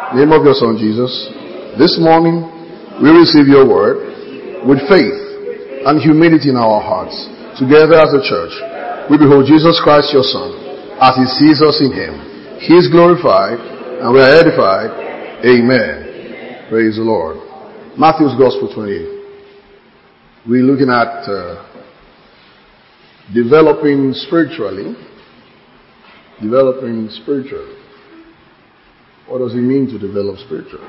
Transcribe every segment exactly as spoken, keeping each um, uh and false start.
In the name of your Son, Jesus, this morning we receive your word with faith and humility in our hearts. Together as a church, we behold Jesus Christ, your Son, as he sees us in him. He is glorified and we are edified. Amen. Praise the Lord. Matthew's Gospel twenty-eight. We're looking at uh, developing spiritually. Developing spiritually. What does it mean to develop spiritually?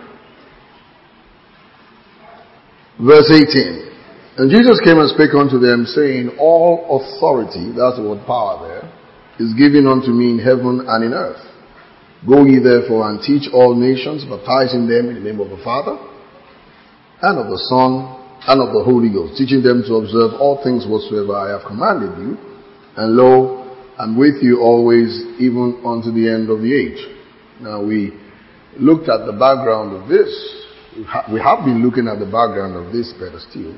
Verse eighteen. And Jesus came and spake unto them, saying, all authority, that's the word power there, is given unto me in heaven and in earth. Go ye therefore and teach all nations, baptizing them in the name of the Father, and of the Son, and of the Holy Ghost, teaching them to observe all things whatsoever I have commanded you. And lo, I'm with you always, even unto the end of the age. Now we looked at the background of this. We have been looking at the background of this better still.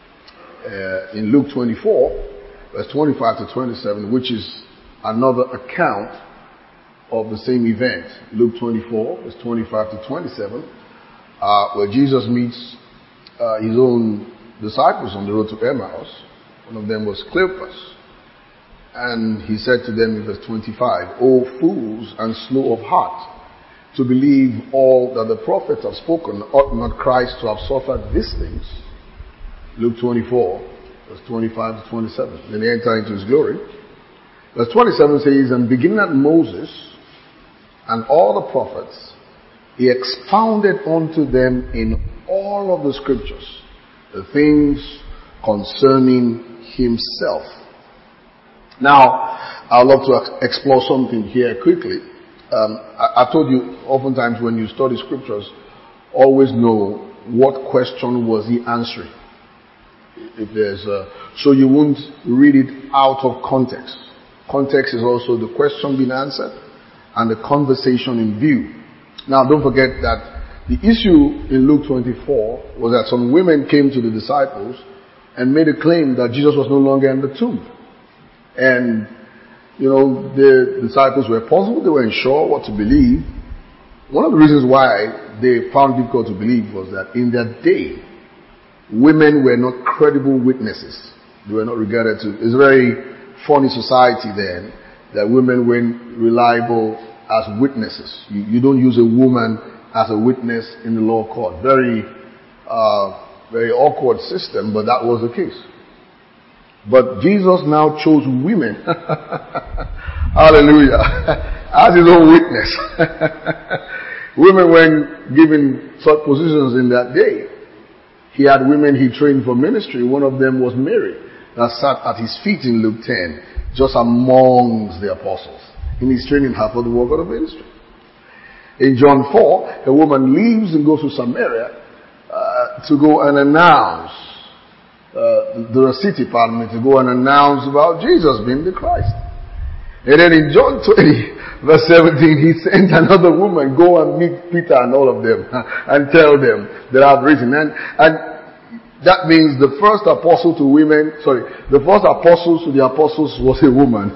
Uh, in Luke twenty-four, verse twenty-five to twenty-seven, which is another account of the same event. Luke twenty-four, verse twenty-five to twenty-seven, uh, where Jesus meets uh, his own disciples on the road to Emmaus. One of them was Cleopas. And he said to them in verse twenty-five, O fools and slow of heart, to believe all that the prophets have spoken, ought not Christ to have suffered these things? Luke twenty-four, verse twenty-five to twenty-seven. Then he entered into his glory. Verse twenty-seven says, and beginning at Moses and all the prophets, he expounded unto them in all of the scriptures the things concerning himself. Now, I'd love to explore something here quickly. Um, I, I told you, oftentimes when you study scriptures, always know what question was he answering. If there's a, so you won't read it out of context. Context is also the question being answered and the conversation in view. Now, don't forget that the issue in Luke twenty-four was that some women came to the disciples and made a claim that Jesus was no longer in the tomb. And, you know, the disciples were puzzled. They weren't sure what to believe. One of the reasons why they found it difficult to believe was that in their day, women were not credible witnesses. They were not regarded to. It's a very funny society then that women weren't reliable as witnesses. You, you don't use a woman as a witness in the law court. Very, uh, very awkward system, but that was the case. But Jesus now chose women. Hallelujah. As his own witness. Women weren't given such positions in that day. He had women he trained for ministry. One of them was Mary, that sat at his feet in Luke ten, just amongst the apostles. In his training her for the work of the ministry. In John four, a woman leaves and goes to Samaria uh, to go and announce Uh, the city, pardon me, to go and announce about Jesus being the Christ. And then in John twenty, verse seventeen, he sent another woman, go and meet Peter and all of them and tell them that I've risen. And, and that means the first apostle to women, sorry, the first apostle to the apostles was a woman.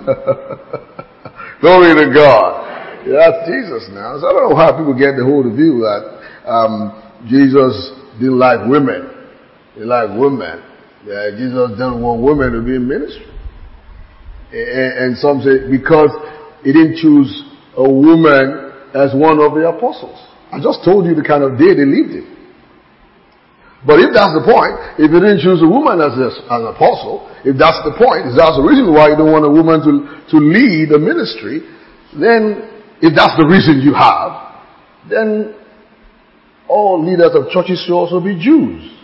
Glory to God. Yeah, that's Jesus now. So I don't know how people get the whole view that um, Jesus didn't like women. He liked women. Yeah, Jesus didn't want women to be in ministry. And, and some say because he didn't choose a woman as one of the apostles. I just told you the kind of day they lived in. But if that's the point, if he didn't choose a woman as, a, as an apostle, if that's the point, if that's the reason why you don't want a woman to, to lead a ministry, then if that's the reason you have, then all leaders of churches should also be Jews.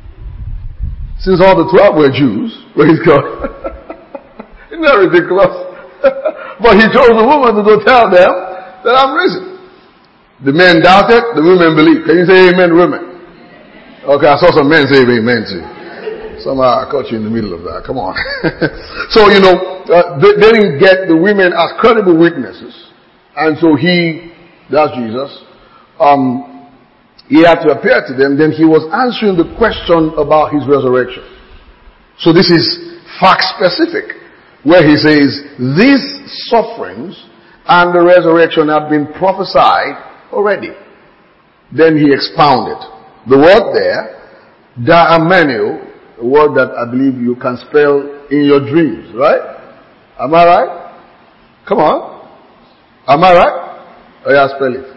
Since all the twelve were Jews, praise God. Isn't that ridiculous? But he chose a woman to go tell them that I'm risen. The men doubted, the women believed. Can you say amen, women? Okay, I saw some men say amen too. Somehow I caught you in the middle of that. Come on. So, you know, uh, they, they didn't get the women as credible witnesses. And so he, that's Jesus, um, he had to appear to them. Then he was answering the question about his resurrection. So this is fact specific, where he says, these sufferings and the resurrection have been prophesied already. then he expounded. The word there, diameneo, a word that I believe you can spell in your dreams, right? Am I right? Come on. Am I right? Oh yeah, spell it.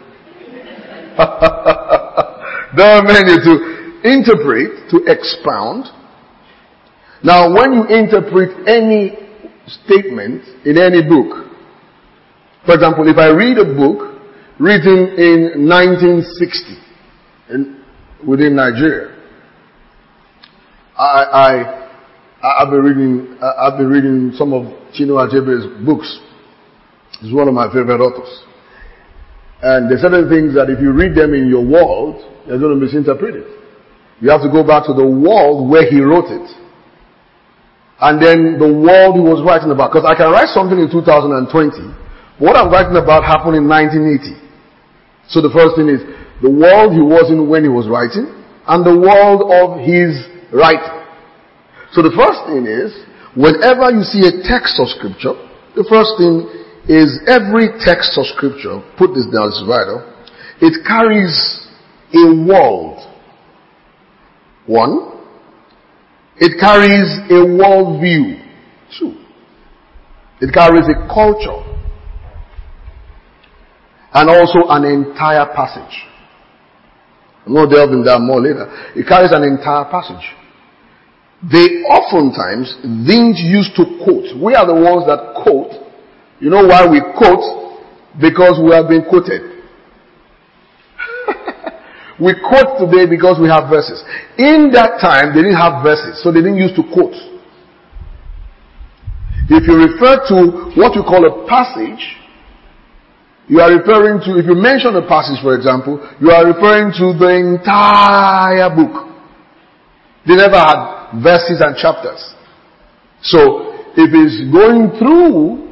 Diameneo, to interpret, to expound. Now when you interpret any statement in any book, for example, if I read a book written in nineteen sixty in, within Nigeria, I, I, I've been reading, I've been reading some of Chinua Achebe's books. He's one of my favorite authors. And there are certain things that if you read them in your world, they're going to be misinterpreted. You have to go back to the world where he wrote it. And then the world he was writing about. Because I can write something in two thousand twenty. What I'm writing about happened in nineteen eighty. So the first thing is the world he was in when he was writing and the world of his writing. So the first thing is, whenever you see a text of scripture, the first thing is every text of scripture, put this down, this is vital, it carries a world. One. It carries a world view. Two. It carries a culture. And also an entire passage. I'm going to delve in that more later. It carries an entire passage. They oftentimes didn't use to quote. We are the ones that quote. You know why we quote? Because we have been quoted. We quote today because we have verses. In that time, they didn't have verses, so they didn't use to quote. If you refer to what you call a passage, you are referring to, if you mention a passage, for example, you are referring to the entire book. They never had verses and chapters. So, if it's going through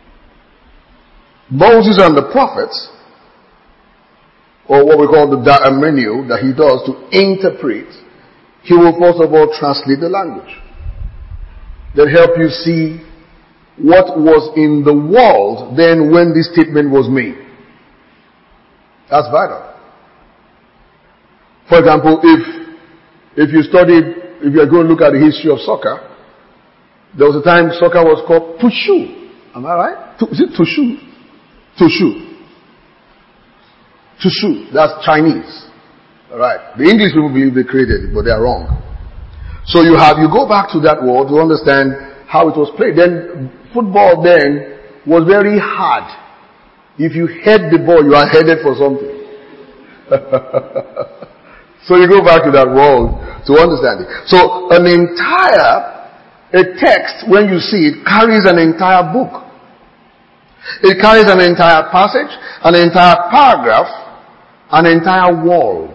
Moses and the prophets, or what we call the diameneo that he does to interpret, he will first of all translate the language. Then help you see what was in the world then when this statement was made. That's vital. For example, if if you studied, if you are going to look at the history of soccer, there was a time soccer was called Tushu. Am I right? Is it Tushu? Tushu. Tushu. That's Chinese. Alright. The English people believe they created it, but they are wrong. So you have, you go back to that world to understand how it was played. Then football then was very hard. If you head the ball, you are headed for something. So you go back to that world to understand it. So an entire, a text, when you see it, carries an entire book. It carries an entire passage, an entire paragraph, an entire world.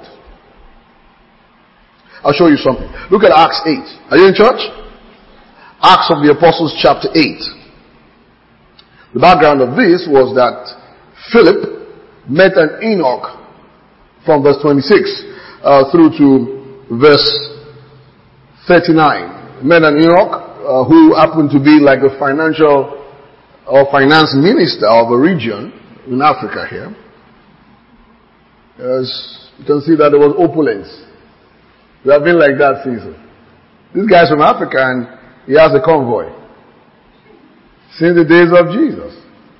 I'll show you something. Look at Acts eight. Are you in church? Acts of the Apostles chapter eight. The background of this was that Philip met an Enoch from verse twenty-six uh, through to verse thirty-nine. Met an Enoch uh, who happened to be like a financial or finance minister of a region in Africa here. As you can see that there was opulence. We have been like that season. This guy's from Africa and he has a convoy. Since the days of Jesus.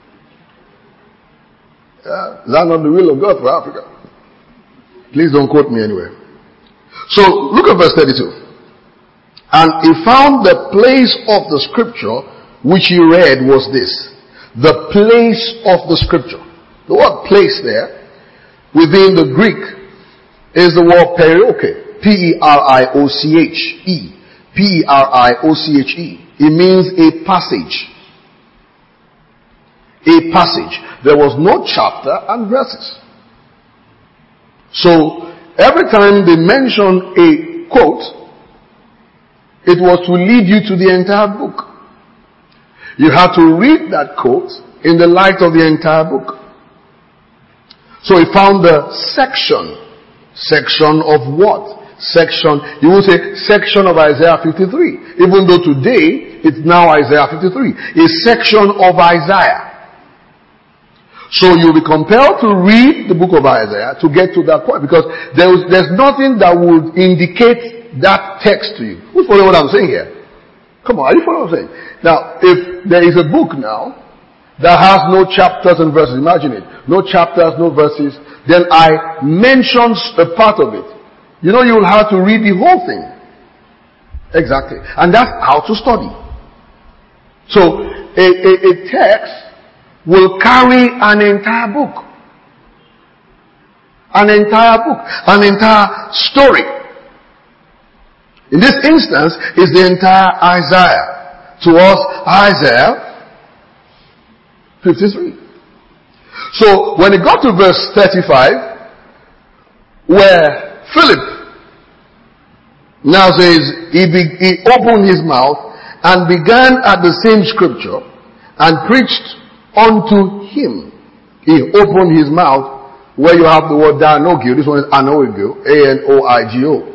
Yeah, is that not the will of God for Africa? Please don't quote me anywhere. So, look at verse thirty-two. And he found the place of the scripture which he read was this. The place of the scripture. The word place there, within the Greek, is the word perioke. P E R I O C H E. P E R I O C H E. It means a passage. A passage. There was no chapter and verses. So, every time they mention a quote, it was to lead you to the entire book. You have to read that quote in the light of the entire book. So he found the section. Section of what? Section, you will say section of Isaiah fifty-three. Even though today, it's now Isaiah fifty-three. A section of Isaiah. So you'll be compelled to read the book of Isaiah to get to that point, because there's, there's nothing that would indicate that text to you. Who's following what I'm saying here? Come on, are you following what I'm saying? Now, if there is a book now that has no chapters and verses, imagine it, no chapters, no verses, then I mention a part of it. You know, you will have to read the whole thing. Exactly. And that's how to study. So, a, a, a text will carry an entire book. An entire book. An entire story. In this instance, is the entire Isaiah. To us, Isaiah fifty-three. So, when it got to verse thirty-five, where Philip now says, he, be, he opened his mouth and began at the same scripture and preached unto him. He opened his mouth, where you have the word Danogio. This one is Anoigio, A N O I G O.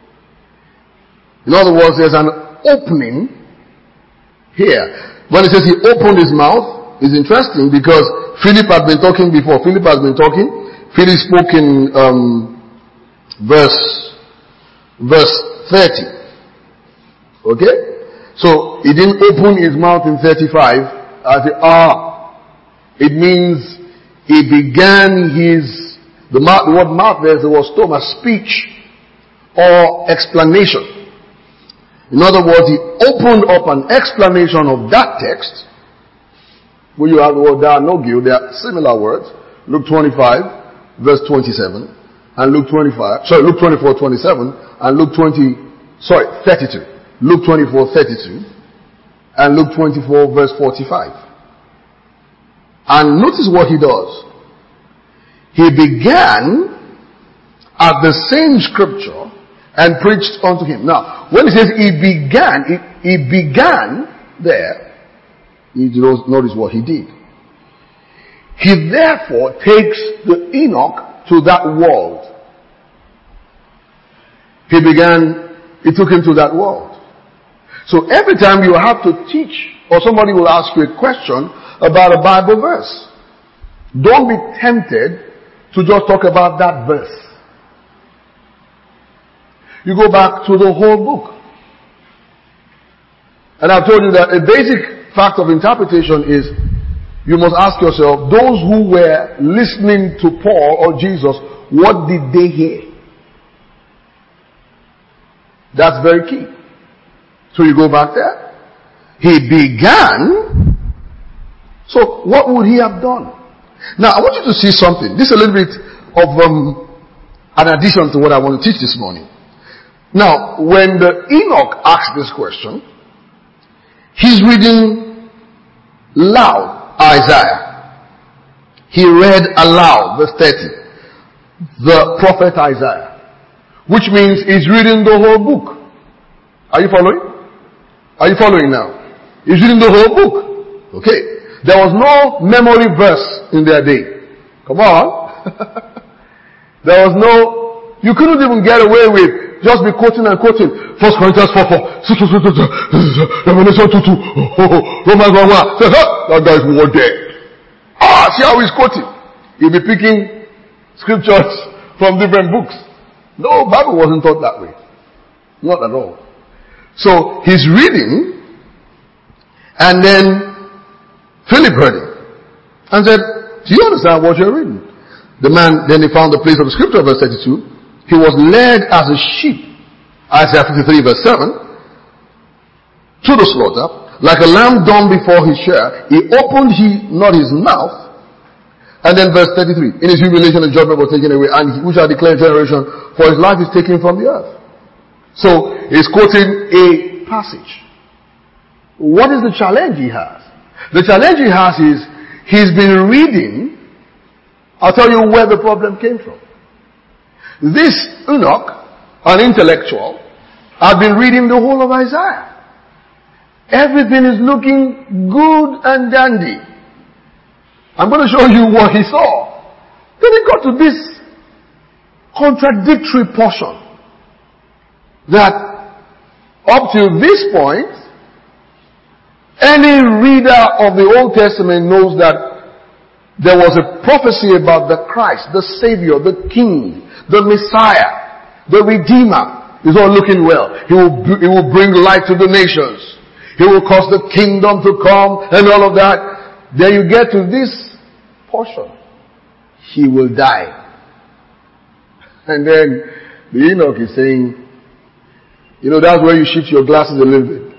In other words, there's an opening here. When it says he opened his mouth, it's interesting because Philip had been talking before. Philip has been talking. Philip spoke in um, verse verse thirty. Okay? So he didn't open his mouth in thirty-five as the ah. It means he began his, the, mouth, the word mouth there is the word stoma, speech or explanation. In other words, he opened up an explanation of that text. Where you have the word Danogio, they are similar words. Luke twenty-five, verse twenty-seven, and Luke twenty-five, sorry, Luke twenty-four, twenty-seven, and Luke twenty, sorry, thirty-two. Luke twenty-four, thirty-two, and Luke twenty-four, verse forty-five. And notice what he does. He began at the same scripture and preached unto him. Now, when he says he began, he, he began there, you notice what he did. He therefore takes the Enoch to that world. He began, he took him to that world. So every time you have to teach, or somebody will ask you a question about a Bible verse, don't be tempted to just talk about that verse. You go back to the whole book. And I've told you that a basic fact of interpretation is you must ask yourself, those who were listening to Paul or Jesus, what did they hear? That's very key. So you go back there. He began. So what would he have done? Now I want you to see something. This is a little bit of um, an addition to what I want to teach this morning. Now, when the Enoch asked this question, he's reading loud Isaiah. He read aloud, verse thirty, the prophet Isaiah, which means he's reading the whole book. Are you following? Are you following now? He's reading the whole book. Okay. There was no memory verse in their day. Come on. There was no, you couldn't even get away with just be quoting and quoting. First Corinthians four four, Revelation two two, Romans one one. That guy is more dead. Ah, see how he's quoting. He'll be picking scriptures from different books. No, Bible wasn't taught that way. Not at all. So he's reading, and then Philip heard him and said, do you understand what you're reading? The man, then he found the place of the scripture, verse thirty-two. He was led as a sheep, Isaiah fifty-three, verse seven, to the slaughter, like a lamb dumb before his shearer. He opened he not his mouth. And then verse thirty-three, in his humiliation and judgment was taken away, and he, we shall declare generation, for his life is taken from the earth. So, he's quoting a passage. What is the challenge he has? The challenge he has is, he's been reading. I'll tell you where the problem came from. This Enoch, an intellectual, had been reading the whole of Isaiah. Everything is looking good and dandy. I'm going to show you what he saw. Then he got to this contradictory portion. That up to this point, any reader of the Old Testament knows that there was a prophecy about the Christ, the Savior, the King, the Messiah, the Redeemer. It's all looking well. He will, he will bring light to the nations. He will cause the kingdom to come and all of that. Then you get to this portion. He will die. And then the Enoch is saying, you know, that's where you shift your glasses a little bit.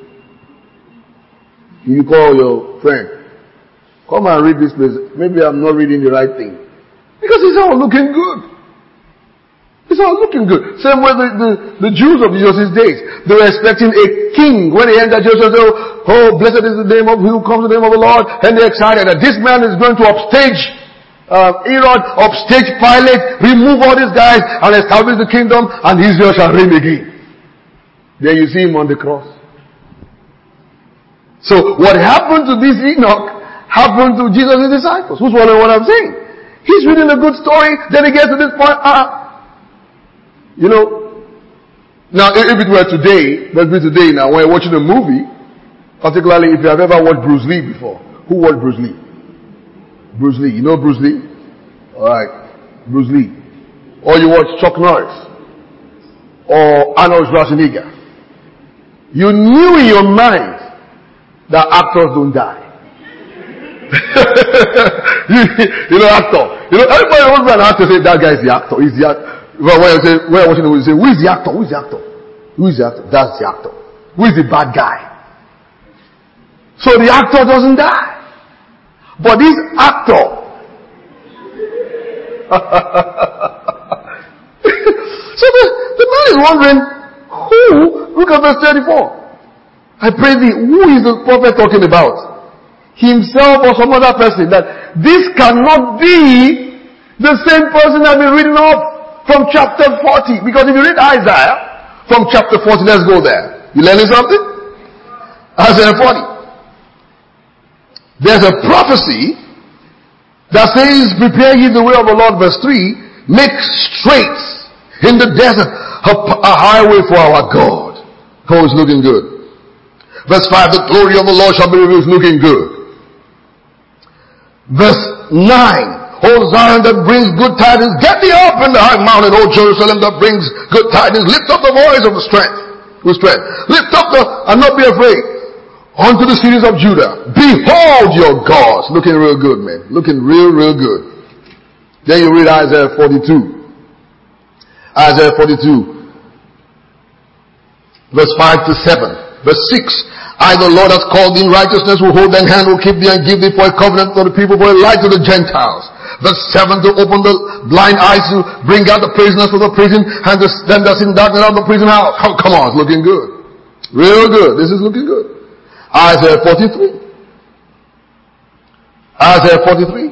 You call your friend, come and read this place. Maybe I'm not reading the right thing. Because it's all looking good. It's all looking good. Same way the, the, the Jews of Jesus' days. They were expecting a king. When they entered Jerusalem, they were, oh, blessed is the name of who comes in the name of the Lord. And they're excited that this man is going to upstage uh, Herod, upstage Pilate, remove all these guys and establish the kingdom, and Israel shall reign again. Then you see him on the cross. So what happened to this Enoch happened to Jesus' disciples. Who's following what I'm saying? He's reading a good story, then he gets to this point, ah, you know, now if it were today, let's be today now, when you're watching a movie, particularly if you have ever watched Bruce Lee before. Who watched Bruce Lee? Bruce Lee. You know Bruce Lee? Alright. Bruce Lee. Or you watch Chuck Norris. Or Arnold Schwarzenegger. You knew in your mind that actors don't die. you, you know, actor. You know, everybody wants an actor say that guy is the actor. He's the actor. When I say, when I watching the movie, you say, who is the actor? Who is the actor? Who is the actor? That's the actor. Who is the bad guy? So the actor doesn't die. But this actor, so the, the man is wondering, who? Look at verse thirty-four. I pray thee, who is the prophet talking about? Himself or some other person? That this cannot be the same person I've been reading of from chapter forty. Because if you read Isaiah from chapter forty, let's go there. You learning something? Isaiah forty. There's a prophecy that says, prepare ye the way of the Lord, verse three, make straight in the desert a, a highway for our God. Oh, it's looking good. Verse five, the glory of the Lord shall be revealed, looking good. Verse nine, O Zion that brings good tidings, get thee up in the high mountain, O Jerusalem that brings good tidings, lift up the voice of the strength, with strength. Lift up the, and not be afraid. Unto the cities of Judah, behold your gods. Looking real good, man. Looking real, real good. Then you read Isaiah forty-two. Isaiah forty-two. Verse five to seven. Verse six. I, the Lord, has called thee in righteousness, will hold thine hand, will keep thee, and give thee for a covenant for the people, for a light to the Gentiles. Verse seven, to open the blind eyes, to bring out the prisoners from the prison, and to them that sit in darkness out of the prison house. Oh, come on, it's looking good. Real good. This is looking good. Isaiah forty-three. Isaiah forty-three.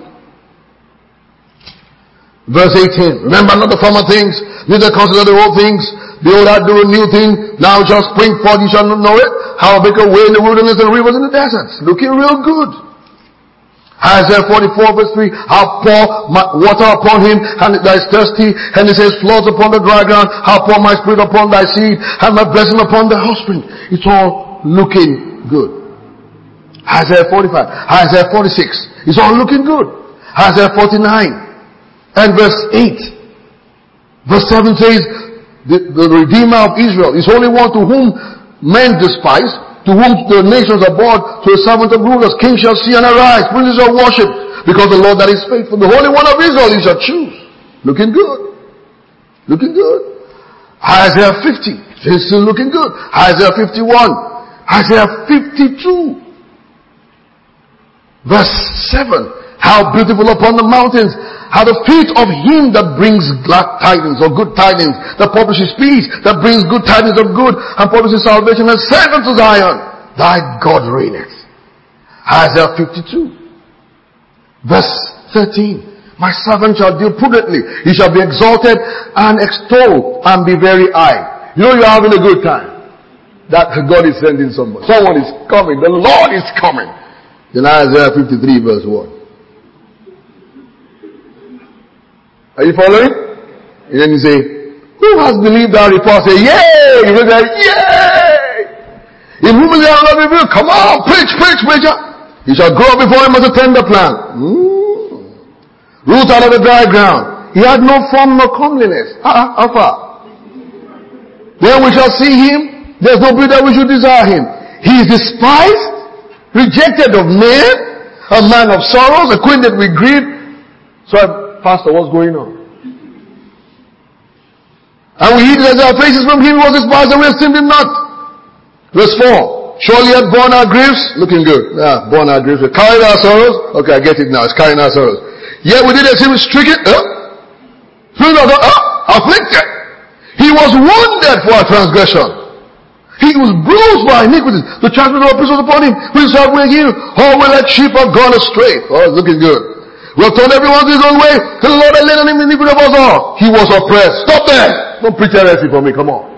Verse eighteen. Remember not the former things, neither consider the old things. Behold, I do a new thing. Now it shall spring forth, you shall not know it. How I make a way in the wilderness and rivers in the deserts. Looking real good. Isaiah forty-four verse three. I'll pour my water upon him and that is thirsty. And it says floods upon the dry ground. I'll pour my spirit upon thy seed and my blessing upon the offspring. It's all looking good. Isaiah forty-five. Isaiah forty-six. It's all looking good. Isaiah forty-nine and verse eight. Verse seven says, the, the Redeemer of Israel is only one to whom men despise, to whom the nations are brought, to a servant of rulers. Kings shall see and arise, princes shall worship, because the Lord that is faithful, the Holy One of Israel, he shall choose. Looking good. Looking good. Isaiah fifty. It's still looking good. Isaiah fifty-one. Isaiah fifty-two. Verse seven. How beautiful upon the mountains are the feet of him that brings glad tidings or good tidings, that publishes peace, that brings good tidings of good, and publishes salvation, and saith unto Zion, thy God reigneth. Isaiah fifty-two. Verse thirteen. My servant shall deal prudently. He shall be exalted and extolled and be very high. You know you're having a good time. That God is sending somebody. Someone is coming. The Lord is coming. Then Isaiah fifty-three verse one. Are you following? And then you say, who has believed our report? Say, yay! You say, yay! In whom is there not revealed? Come on, preach, preach, preacher. He shall grow before him as a tender plant. Mm. Roots out of the dry ground. He had no form nor comeliness. Ah, how far? Then we shall see him. There's no beauty that we should desire him. He is despised, rejected of men, a man of sorrows, acquainted with grief. So, Pastor, what's going on? And we hid our faces from him who was despised, and we esteemed him not. Verse four. Surely he had borne our griefs. Looking good. Yeah, borne our griefs. We carried our sorrows. Okay, I get it now. It's carrying our sorrows. Yet we did as he was stricken. Uh, uh, afflicted. He was wounded for our transgression. He was bruised by iniquities. The chastisement of our peace was upon him. We shall bring healed. All we like sheep have gone astray. Oh, it's looking good. We have turned everyone to his own way. The Lord had laid on him the iniquity of us all. He was oppressed. Stop there. Don't preach heresy for me. Come on.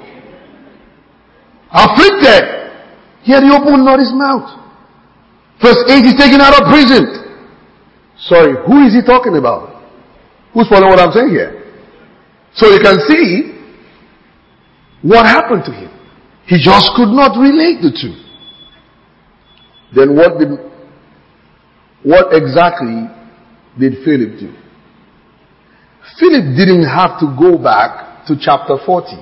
Afflicted. Yet he opened not his mouth. Verse eight, he's taken out of prison. Sorry, who is he talking about? Who's following what I'm saying here? So you can see what happened to him. He just could not relate the two. Then what did, what exactly did Philip do? Philip didn't have to go back to chapter forty.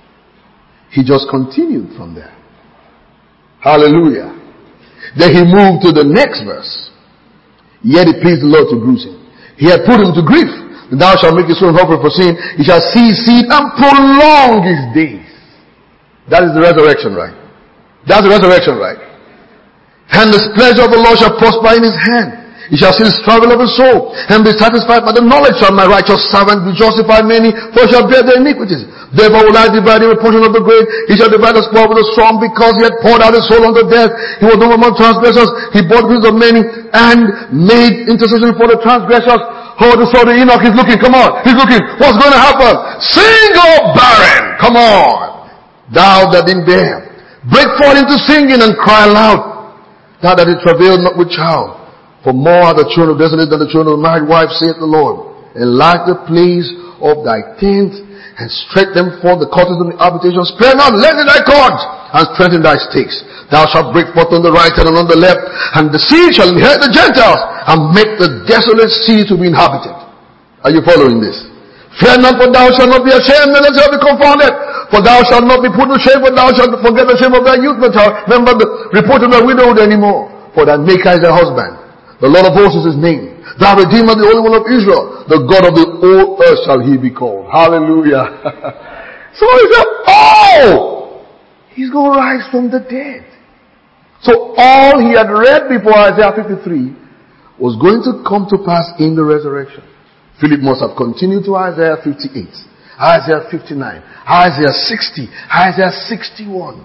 He just continued from there. Hallelujah. Then he moved to the next verse. Yet it pleased the Lord to bruise him. He had put him to grief. Thou shalt make his soul hopeful for sin. He shall see his seed and prolong his days. That is the resurrection, right? That's the resurrection, right? And the pleasure of the Lord shall prosper in his hand. He shall see the struggle of his soul, and be satisfied by the knowledge of my righteous servant, be justified many, for he shall bear their iniquities. Therefore will I divide him a portion of the great. He shall divide the spoil with the strong, because he had poured out his soul unto death. He was no among transgressors. He bore the sins of many, and made intercession for the transgressors. Oh, the sword of Enoch is looking. Come on. He's looking. What's going to happen? Sing, O barren. Come on. Thou that didn't bear. Break forth into singing and cry aloud. Thou that did travail not with child. For more are the children of desolate than the children of the married wife, saith the Lord. Enlarge the place of thy tent, and stretch them forth the curtains of the habitation. Spare not, lengthen thy cords, and strengthen thy stakes. Thou shalt break forth on the right hand and on the left, and the sea shall inherit the Gentiles, and make the desolate sea to be inhabited. Are you following this? Fear not, for thou shalt not be ashamed, neither shalt be confounded. For thou shalt not be put to shame, for thou shalt forget the shame of thy youth, not shalt remember the report of thy widowhood anymore. For thy maker is thy husband. The Lord of hosts is his name. Thou Redeemer, the Holy One of Israel. The God of the whole earth shall he be called. Hallelujah. So he said, oh, he's going to rise from the dead. So all he had read before Isaiah fifty-three was going to come to pass in the resurrection. Philip must have continued to Isaiah fifty-eight, Isaiah fifty-nine, Isaiah sixty, Isaiah sixty-one.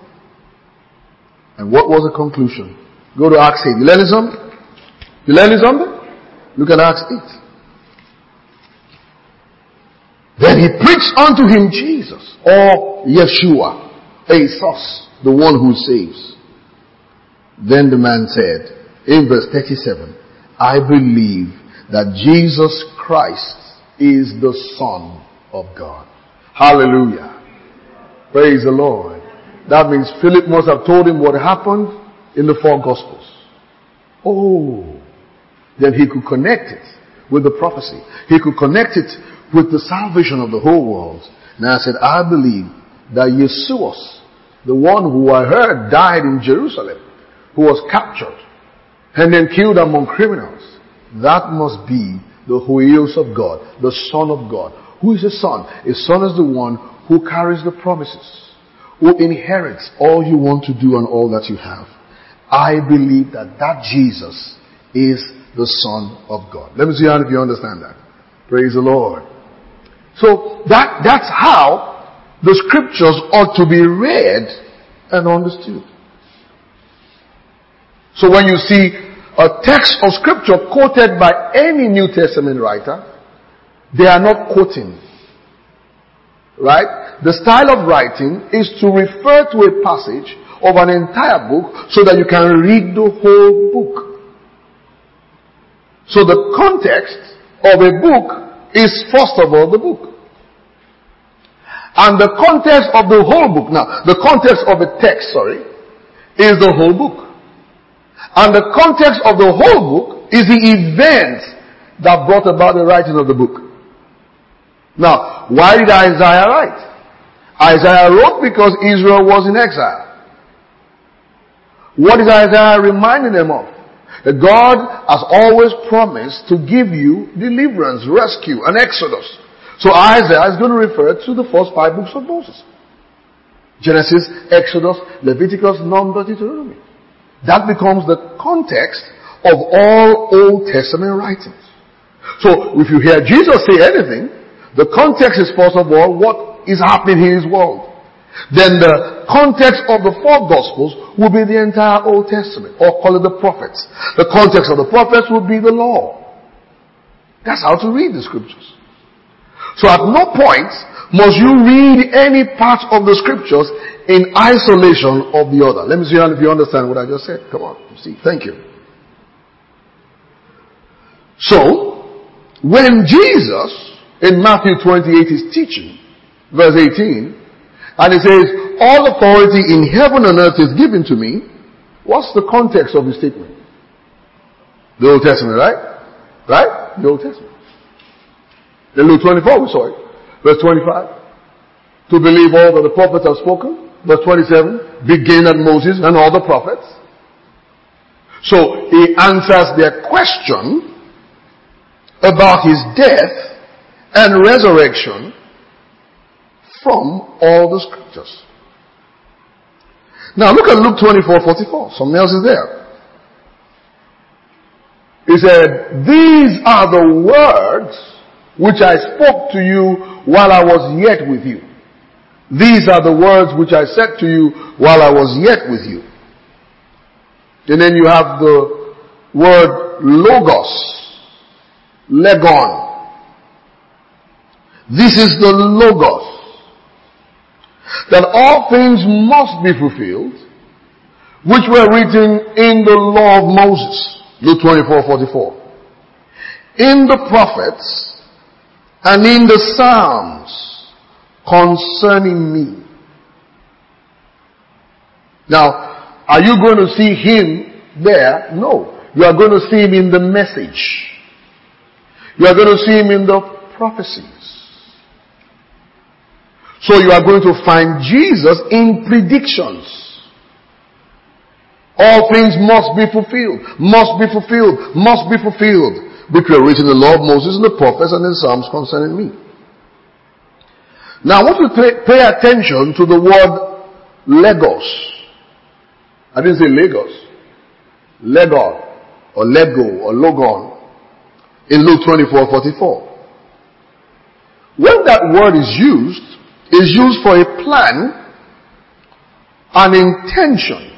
And what was the conclusion? Go to Acts eight. You learn something? You learning something? Look at Acts eight. Then he preached unto him Jesus, or Yeshua, Jesus, the one who saves. Then the man said, in verse thirty-seven, I believe that Jesus Christ is the Son of God. Hallelujah. Praise the Lord. That means Philip must have told him what happened in the four Gospels. Oh. Then he could connect it with the prophecy. He could connect it with the salvation of the whole world. Now I said, I believe that Yeshua, the one who I heard died in Jerusalem, who was captured and then killed among criminals, that must be the Huios of God, the Son of God. Who is his son? His son is the one who carries the promises, who inherits all you want to do and all that you have. I believe that that Jesus is the Son of God. Let me see how if you understand that. Praise the Lord. So that, that's how the scriptures ought to be read and understood. So when you see a text of scripture quoted by any New Testament writer, they are not quoting. Right? The style of writing is to refer to a passage of an entire book so that you can read the whole book. So the context of a book is first of all the book. And the context of the whole book, now the context of a text, sorry, is the whole book. And the context of the whole book is the events that brought about the writing of the book. Now, why did Isaiah write? Isaiah wrote because Israel was in exile. What is Isaiah reminding them of? That God has always promised to give you deliverance, rescue, and exodus. So Isaiah is going to refer to the first five books of Moses. Genesis, Exodus, Leviticus, Numbers, Deuteronomy. That becomes the context of all Old Testament writings. So if you hear Jesus say anything, the context is first of all what is happening in his world. Then the context of the four Gospels will be the entire Old Testament, or call it the prophets. The context of the prophets will be the law. That's how to read the scriptures. So at no point must you read any part of the scriptures in isolation of the other. Let me see if you understand what I just said. Come on, see. Thank you. So, when Jesus, in Matthew twenty-eight, is teaching, verse eighteen, and he says, all authority in heaven and earth is given to me. What's the context of his statement? The Old Testament, right? Right? The Old Testament. In Luke twenty-four, we saw it. Verse twenty-five. To believe all that the prophets have spoken. Verse twenty-seven. Begin at Moses and all the prophets. So, he answers their question about his death and resurrection from all the scriptures. Now look at Luke twenty-four forty-four. Something else is there. He said, these are the words which I spoke to you while I was yet with you. These are the words which I said to you while I was yet with you. And then you have the word logos, legon. This is the logos. That all things must be fulfilled, which were written in the law of Moses. Luke twenty-four forty-four. In the prophets and in the Psalms concerning me. Now, are you going to see him there? No. You are going to see him in the message. You are going to see him in the prophecies. So you are going to find Jesus in predictions. All things must be fulfilled, must be fulfilled, must be fulfilled, which were written in the law of Moses and the prophets and in the Psalms concerning me. Now I want you to pay, pay attention to the word legos. I didn't say Lagos. Legon, or Lego, or Logon, in Luke twenty-four forty-four. When that word is used, is used for a plan, an intention.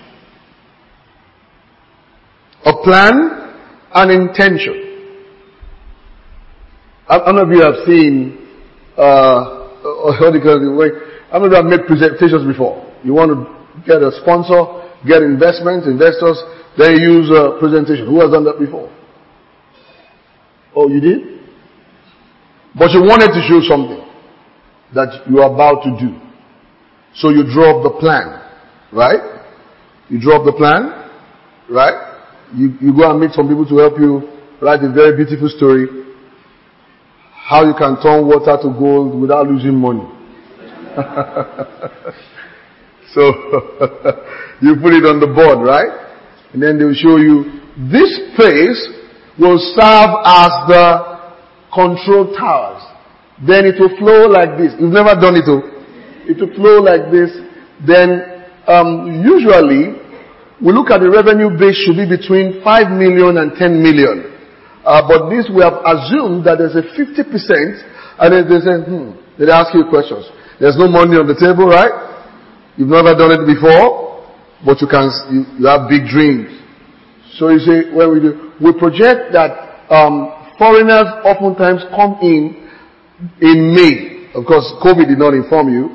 A plan, an intention. How many of you have seen, uh, how do you call it? How many of you have made presentations before? You want to get a sponsor, get investments, investors, then you use a presentation. Who has done that before? Oh, you did? But you wanted to show something that you are about to do. So you draw up the plan, right? You draw up the plan, right? You, you go and meet some people to help you write a very beautiful story. How you can turn water to gold without losing money. So, you put it on the board, right? And then they will show you, this place will serve as the control towers. Then it will flow like this. You've never done it, oh? It will flow like this. Then, um, usually, we look at the revenue base should be between five million and ten million. Uh, but this we have assumed that there's a fifty percent, and then they say, hmm, they ask you questions. There's no money on the table, right? You've never done it before, but you can, you, you have big dreams. So you say, when we do, we project that, um, foreigners oftentimes come in in May. Of course, COVID did not inform you.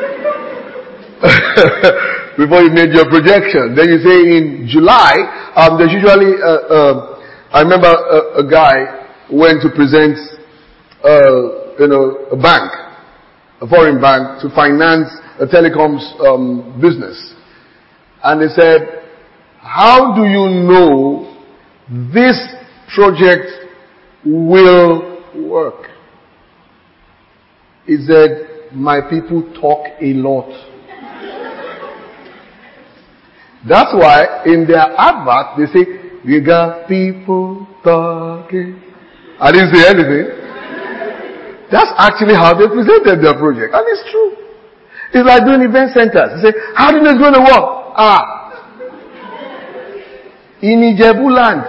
Before you made your projection. Then you say in July, um, there's usually, uh, uh, I remember a, a guy went to present, uh, you know, a bank, a foreign bank, to finance a telecoms um, business. And they said, how do you know this project will work. He said, my people talk a lot. That's why in their advert they say, we got people talking. I didn't say anything. That's actually how they presented their project. And it's true. It's like doing event centers. They say, how do you know it's going to work? Ah. In Ijebu land.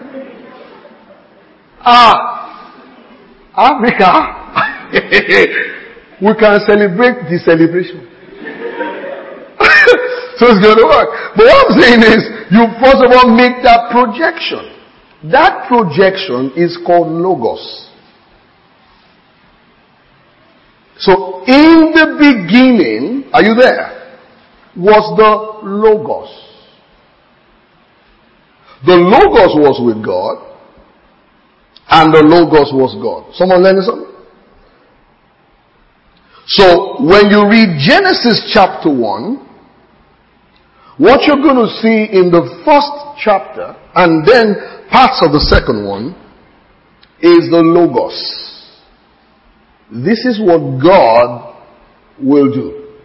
Ah. Africa. We can celebrate the celebration. So it's going to work. But what I'm saying is, you first of all make that projection. That projection is called logos. So in the beginning, are you there? Was the logos. The logos was with God, and the logos was God. Someone learn something? So when you read Genesis chapter one, what you're going to see in the first chapter and then parts of the second one is the logos. This is what God will do.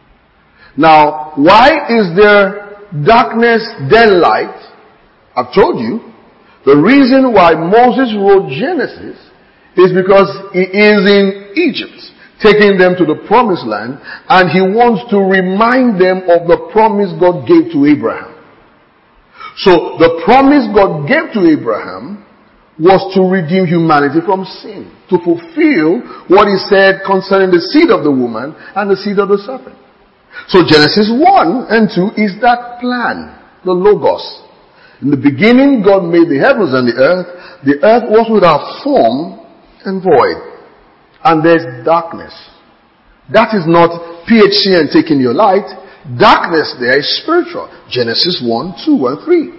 Now, why is there darkness then light? I've told you. The reason why Moses wrote Genesis is because he is in Egypt, taking them to the promised land, and he wants to remind them of the promise God gave to Abraham. So the promise God gave to Abraham was to redeem humanity from sin, to fulfill what he said concerning the seed of the woman and the seed of the serpent. So Genesis one and two is that plan, the logos. In the beginning, God made the heavens and the earth. The earth was without form and void. And there's darkness. That is not P H C and taking your light. Darkness there is spiritual. Genesis one, two, and three.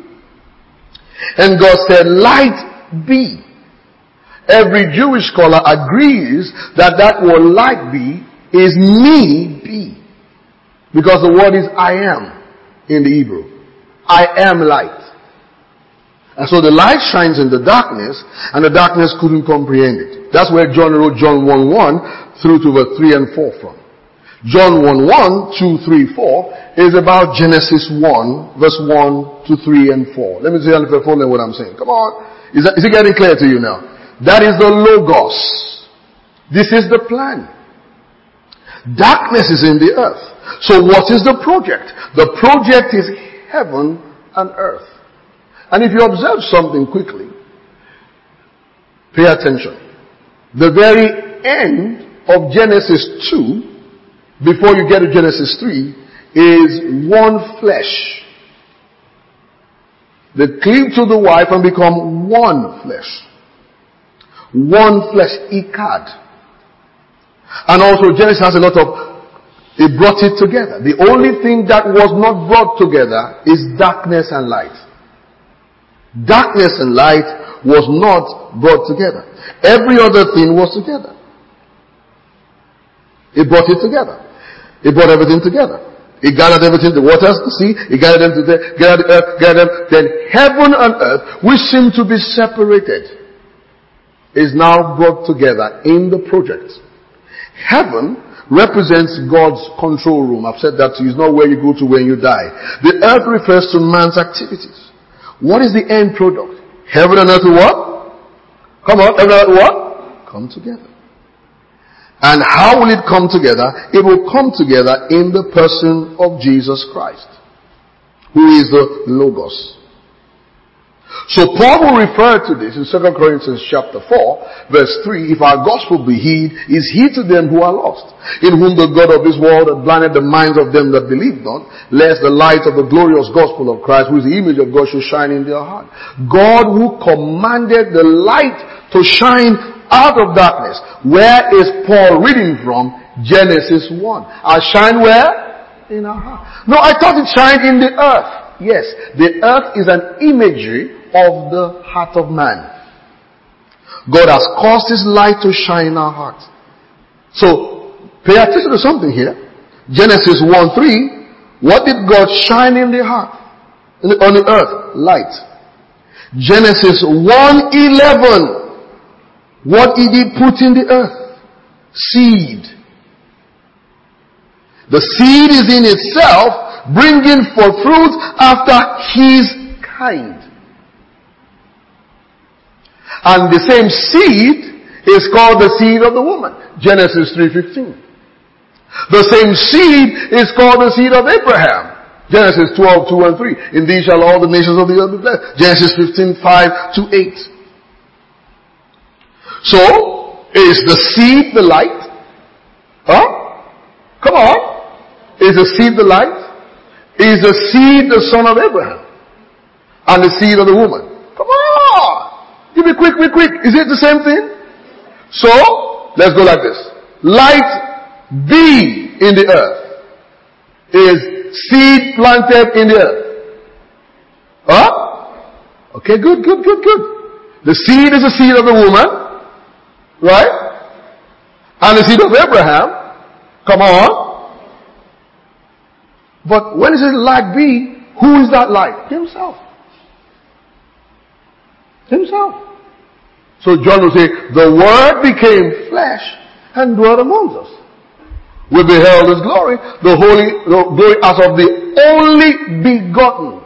And God said, light be. Every Jewish scholar agrees that that word light be is me be. Because the word is I am in the Hebrew. I am light. And so the light shines in the darkness, and the darkness couldn't comprehend it. That's where John wrote John one one through to verse three and four from. John one one, two, three, four is about Genesis one, verse one to three and four. Let me see if you're following what I'm saying. Come on. Is, that, is it getting clear to you now? That is the logos. This is the plan. Darkness is in the earth. So what is the project? The project is heaven and earth. And if you observe something quickly, pay attention. The very end of Genesis two, before you get to Genesis three, is one flesh. They cleave to the wife and become one flesh. One flesh, ikad. And also Genesis has a lot of, it brought it together. The only thing that was not brought together is darkness and light. Darkness and light was not brought together. Every other thing was together. It brought it together. It brought everything together. It gathered everything, the waters, the sea, it gathered them to the, gathered the earth, gathered them. Then heaven and earth, which seem to be separated, is now brought together in the project. Heaven represents God's control room. I've said that to you. It's not where you go to when you die. The earth refers to man's activities. What is the end product? Heaven and earth will what? Come on, heaven and earth what? Come together. And how will it come together? It will come together in the person of Jesus Christ, who is the Logos. So Paul will refer to this in Second Corinthians chapter four, verse three. If our gospel be hid, is hid to them who are lost, in whom the God of this world hath blinded the minds of them that believe not, lest the light of the glorious gospel of Christ, who is the image of God, should shine in their heart. God who commanded the light to shine out of darkness. Where is Paul reading from? Genesis one. I shine where? In our heart. No, I thought it shined in the earth. Yes, the earth is an imagery of the heart of man. God has caused His light to shine in our hearts. So, pay attention to something here. Genesis one three, what did God shine in the heart? In the, on the earth? Light. Genesis one eleven, What did he put in the earth? Seed. The seed is in itself, bringing forth fruit after his kind. And the same seed is called the seed of the woman. Genesis three fifteen. The same seed is called the seed of Abraham. Genesis twelve, two and three. In these shall all the nations of the earth be blessed. Genesis fifteen, five to eight. So, is the seed the light? Huh? Come on. Is the seed the light? Is the seed the son of Abraham? And the seed of the woman? Come on! Give me quick, quick, quick. Is it the same thing? So, let's go like this. Light be in the earth is seed planted in the earth. Huh? Okay, good, good, good, good. The seed is the seed of the woman, right? And the seed of Abraham. Come on. But when it says light be, who is that light? Himself. Himself. So John will say, the Word became flesh and dwelt amongst us. We beheld his glory, the holy the glory as of the only begotten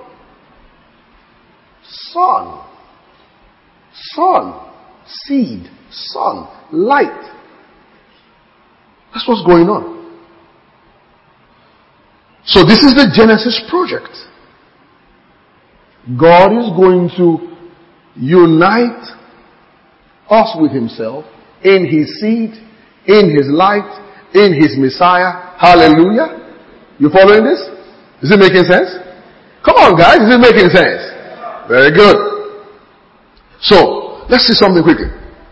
Son. Son. Seed. Son. Light. That's what's going on. So this is the Genesis project. God is going to unite us with himself in his seed, in his light, in his Messiah. Hallelujah. You following this? Is it making sense? Come on guys, is it making sense? Very good. So, let's see something quickly.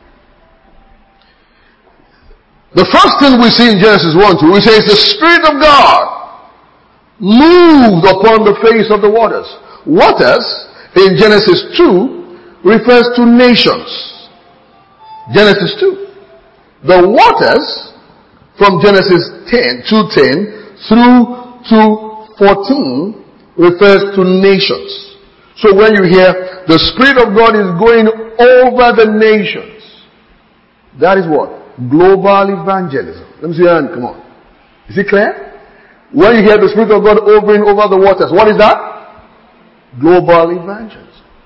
The first thing we see in Genesis one two, it says the Spirit of God moved upon the face of the waters. Waters in Genesis two refers to nations. Genesis two. The waters from Genesis ten, two ten through to fourteen refers to nations. So when you hear the Spirit of God is going over the nations, that is what? Global evangelism. Let me see your hand, come on. Is it clear? When you hear the Spirit of God hovering over the waters, what is that? Global evangelism.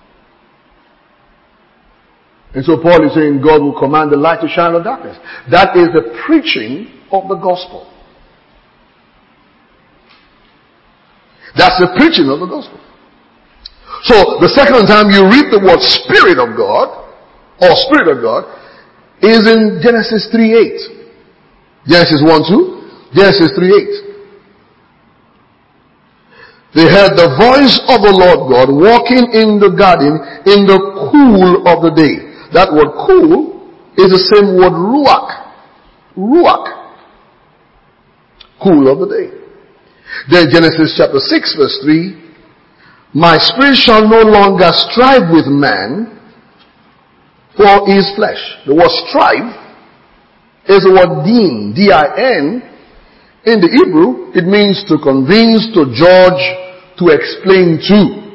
And so Paul is saying God will command the light to shine on darkness. That is the preaching of the gospel. That's the preaching of the gospel. So the second time you read the word Spirit of God, or Spirit of God, is in Genesis three eight. Genesis one two, Genesis three eight. They heard the voice of the Lord God walking in the garden in the cool of the day. That word cool is the same word ruach. Ruach. Cool of the day. Then Genesis chapter six verse three. My spirit shall no longer strive with man for his flesh. The word strive is the word din. D I N. In the Hebrew, it means to convince, to judge, to explain to.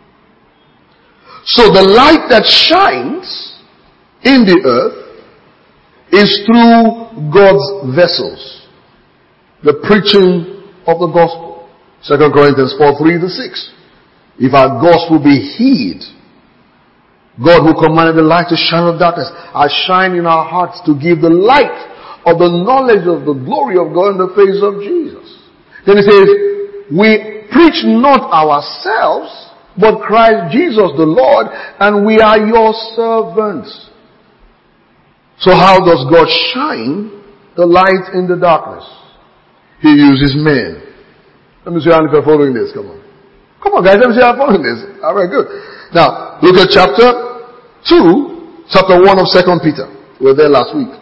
So the light that shines in the earth is through God's vessels. The preaching of the gospel. Second Corinthians four, three to six. If our gospel be hid, God who commanded the light to shine on darkness, has shine in our hearts to give the light of the knowledge of the glory of God in the face of Jesus. Then he says, we preach not ourselves, but Christ Jesus the Lord, and we are your servants. So how does God shine the light in the darkness? He uses men. Let me see how you're following this. Come on. Come on guys, let me see how you're following this. Alright, good. Now, look at chapter two, chapter one of Second Peter. We were there last week.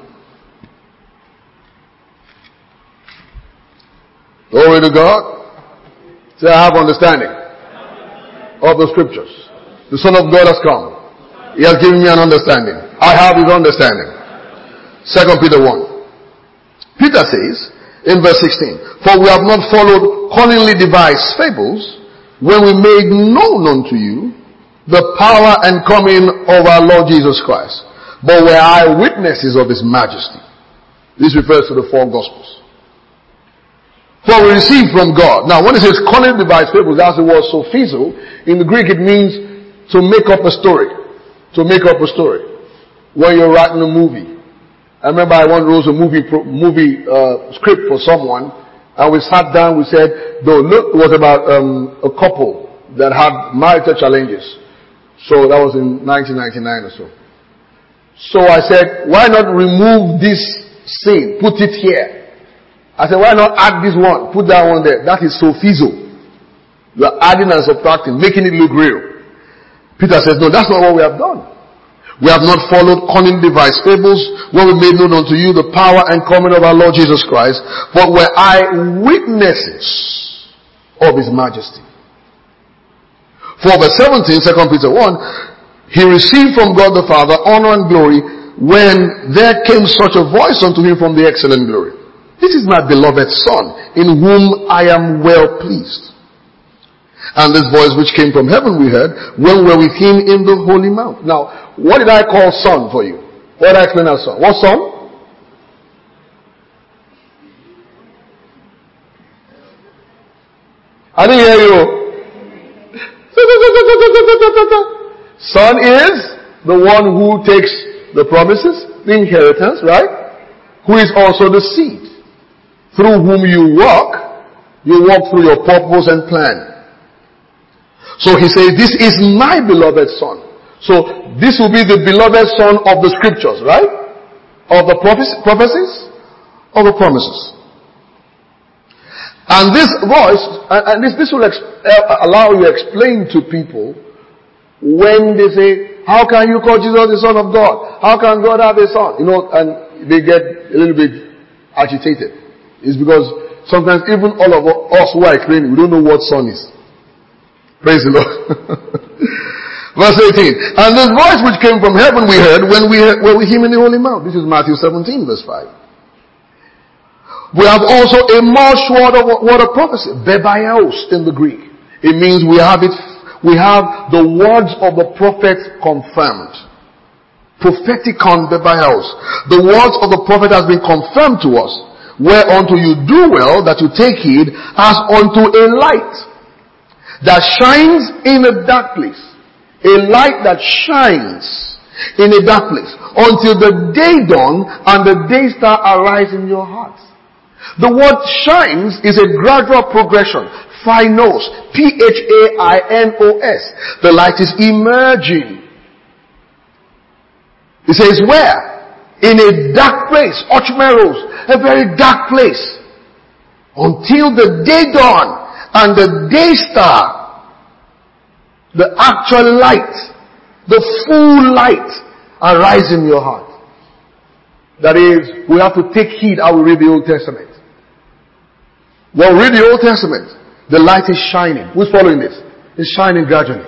Glory to God. Say, I have understanding of the scriptures. The Son of God has come. He has given me an understanding. I have his understanding. Second Peter one. Peter says in verse sixteen, for we have not followed cunningly devised fables when we made known unto you the power and coming of our Lord Jesus Christ, but were eyewitnesses of his majesty. This refers to the four Gospels. For we received from God. Now, when it says cunning device fables, that's the word sophizo. In the Greek, it means to make up a story. To make up a story. When you're writing a movie. I remember I once wrote a movie movie uh, script for someone, and we sat down. We said, "Though look, it was about um, a couple that had marital challenges." So that was in nineteen ninety-nine or so. So I said, "Why not remove this scene? Put it here." I said, "Why not add this one? Put that one there." That is sophizo. You are adding and subtracting, making it look real. Peter says, "No, that's not what we have done. We have not followed cunning device fables when we made known unto you the power and coming of our Lord Jesus Christ, but were eyewitnesses of his majesty." For verse seventeen, Second Peter one, he received from God the Father honor and glory when there came such a voice unto him from the excellent glory. "This is my beloved Son, in whom I am well pleased." And this voice which came from heaven we heard when we were with him in the holy mount. Now, what did I call son for you? What did I explain as son? What son? I didn't hear you. Son is the one who takes the promises, the inheritance, right? Who is also the seed, through whom you walk. You walk through your purpose and plan. So he says, "This is my beloved Son." So this will be the beloved Son of the scriptures, right? Of the prophecies, of the promises. And this voice, and this, this will ex- allow you to explain to people when they say, "How can you call Jesus the Son of God? How can God have a son?" You know, and they get a little bit agitated. It's because sometimes even all of us who are explaining, we don't know what son is. Praise the Lord. Verse eighteen. "And this voice which came from heaven we heard when we were with him in the holy mount." This is Matthew seventeen verse five. We have also a more sure word of prophecy. Bebaios in the Greek. It means we have it, we have the words of the prophet confirmed. Propheticon bebaios. The words of the prophet has been confirmed to us. Whereunto you do well that you take heed as unto a light that shines in a dark place. A light that shines in a dark place until the day dawn and the day star arise in your hearts. The word shines is a gradual progression. Phinos. P H A I N O S. The light is emerging. It says where? In a dark place. Ochmeros. A very dark place. Until the day dawn. And the day star, the actual light, the full light, arise in your heart. That is, we have to take heed how we read the Old Testament. When we read the Old Testament, the light is shining. Who's following this? It's shining gradually.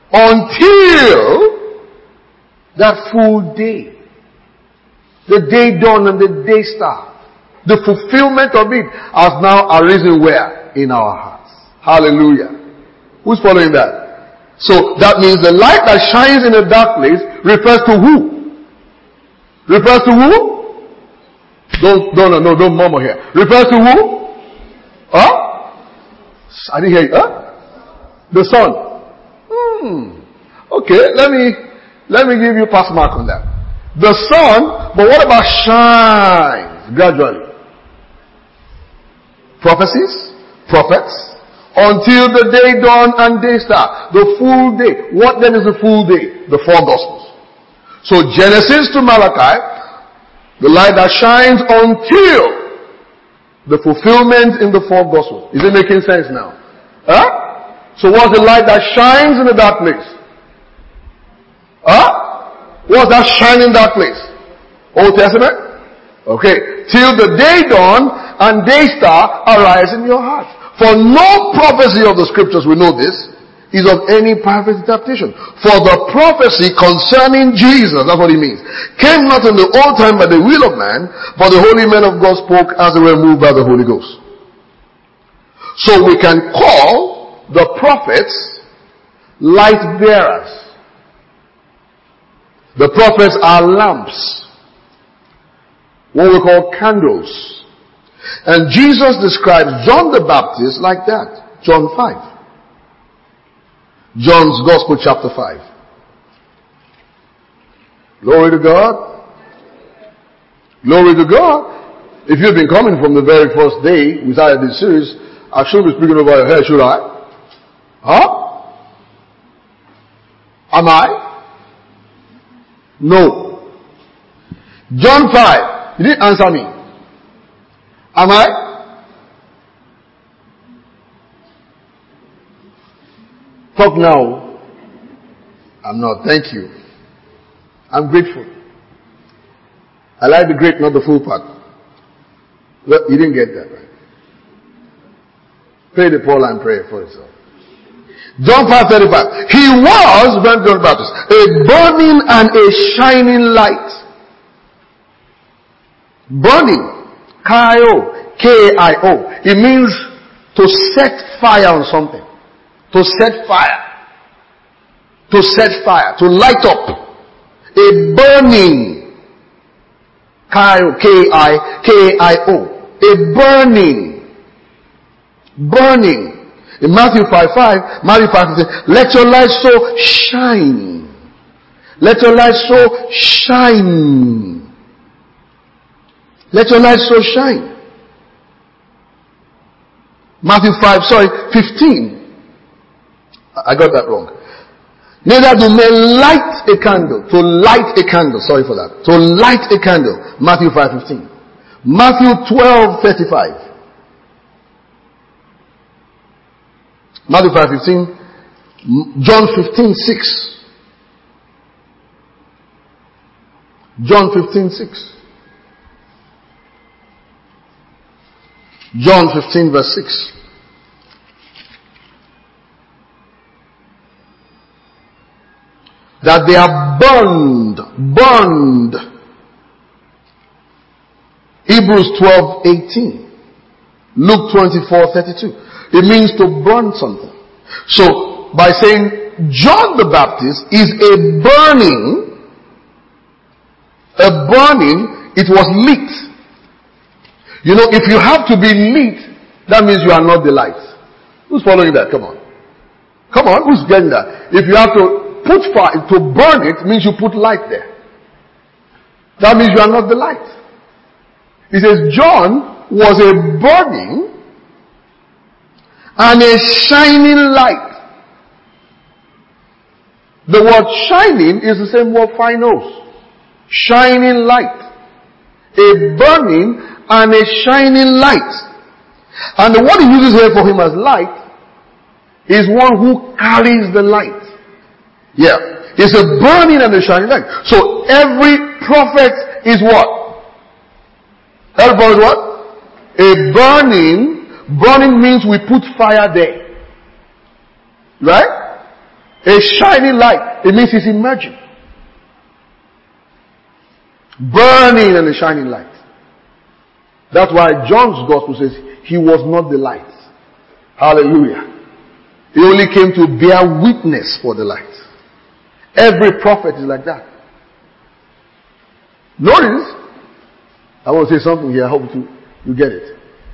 Until that full day. The day dawn and the day star. The fulfillment of it has now arisen where? In our hearts. Hallelujah. Who's following that? So that means the light that shines in a dark place refers to who? Refers to who? Don't, no, no, no, don't murmur here. Refers to who? Huh? I didn't hear you. Huh? The sun. Hmm. Okay, let me, let me give you pass mark on that. The sun, but what about shines gradually? Prophecies, prophets, until the day dawn and day star. The full day. What then is the full day? The four Gospels. So Genesis to Malachi, the light that shines until the fulfillment in the four Gospels. Is it making sense now? Huh? So what's the light that shines in the dark place? Huh? What's that shining dark place? Old Testament? Okay. Till the day dawn and day star arise in your heart. For no prophecy of the scriptures, we know this, is of any private interpretation. For the prophecy concerning Jesus, that's what he means, came not in the old time by the will of man, but the holy men of God spoke as they were moved by the Holy Ghost. So we can call the prophets light bearers. The prophets are lamps, what we call candles. And Jesus describes John the Baptist like that. John five. John's Gospel chapter five. Glory to God. Glory to God. If you've been coming from the very first day we started this series, I shouldn't be speaking over your head, should I? Huh? Am I? No. John five. You didn't answer me. Am I? Talk now. I'm not. Thank you. I'm grateful. I like the great, not the full part. Well, you didn't get that, right? Pray the Paul and pray for yourself. John five thirty-five. He was, John the Baptist, a burning and a shining light. Burning. K I O. K A I O. It means to set fire on something. To set fire. To set fire. To light up. A burning. K I O. K A I O. A burning. Burning. In Matthew five five, Matthew five says, let your light so shine. Let your light so shine. Let your light so shine. Matthew five, sorry, fifteen. I got that wrong. Neither do men light a candle. To light a candle. Sorry for that. To light a candle. Matthew five fifteen. Matthew twelve thirty-five. Matthew five fifteen. John fifteen six. John fifteen six. John fifteen verse six. That they are burned, burned. Hebrews twelve eighteen. Luke twenty-four thirty-two. It means to burn something. So, by saying John the Baptist is a burning, a burning, it was lit. You know, if you have to be lit, that means you are not the light. Who's following that? Come on. Come on, who's getting that? If you have to put fire, to burn it, means you put light there. That means you are not the light. He says John was a burning and a shining light. The word shining is the same word phinos. Shining light. A burning and a shining light. And the word he uses here for him as light is one who carries the light. Yeah. It's a burning and a shining light. So every prophet is what? Everybody is what? A burning. Burning means we put fire there. Right? A shining light. It means it's emerging. Burning and a shining light. That's why John's gospel says he was not the light. Hallelujah. He only came to bear witness for the light. Every prophet is like that. Notice, I want to say something here. I hope you, you get it.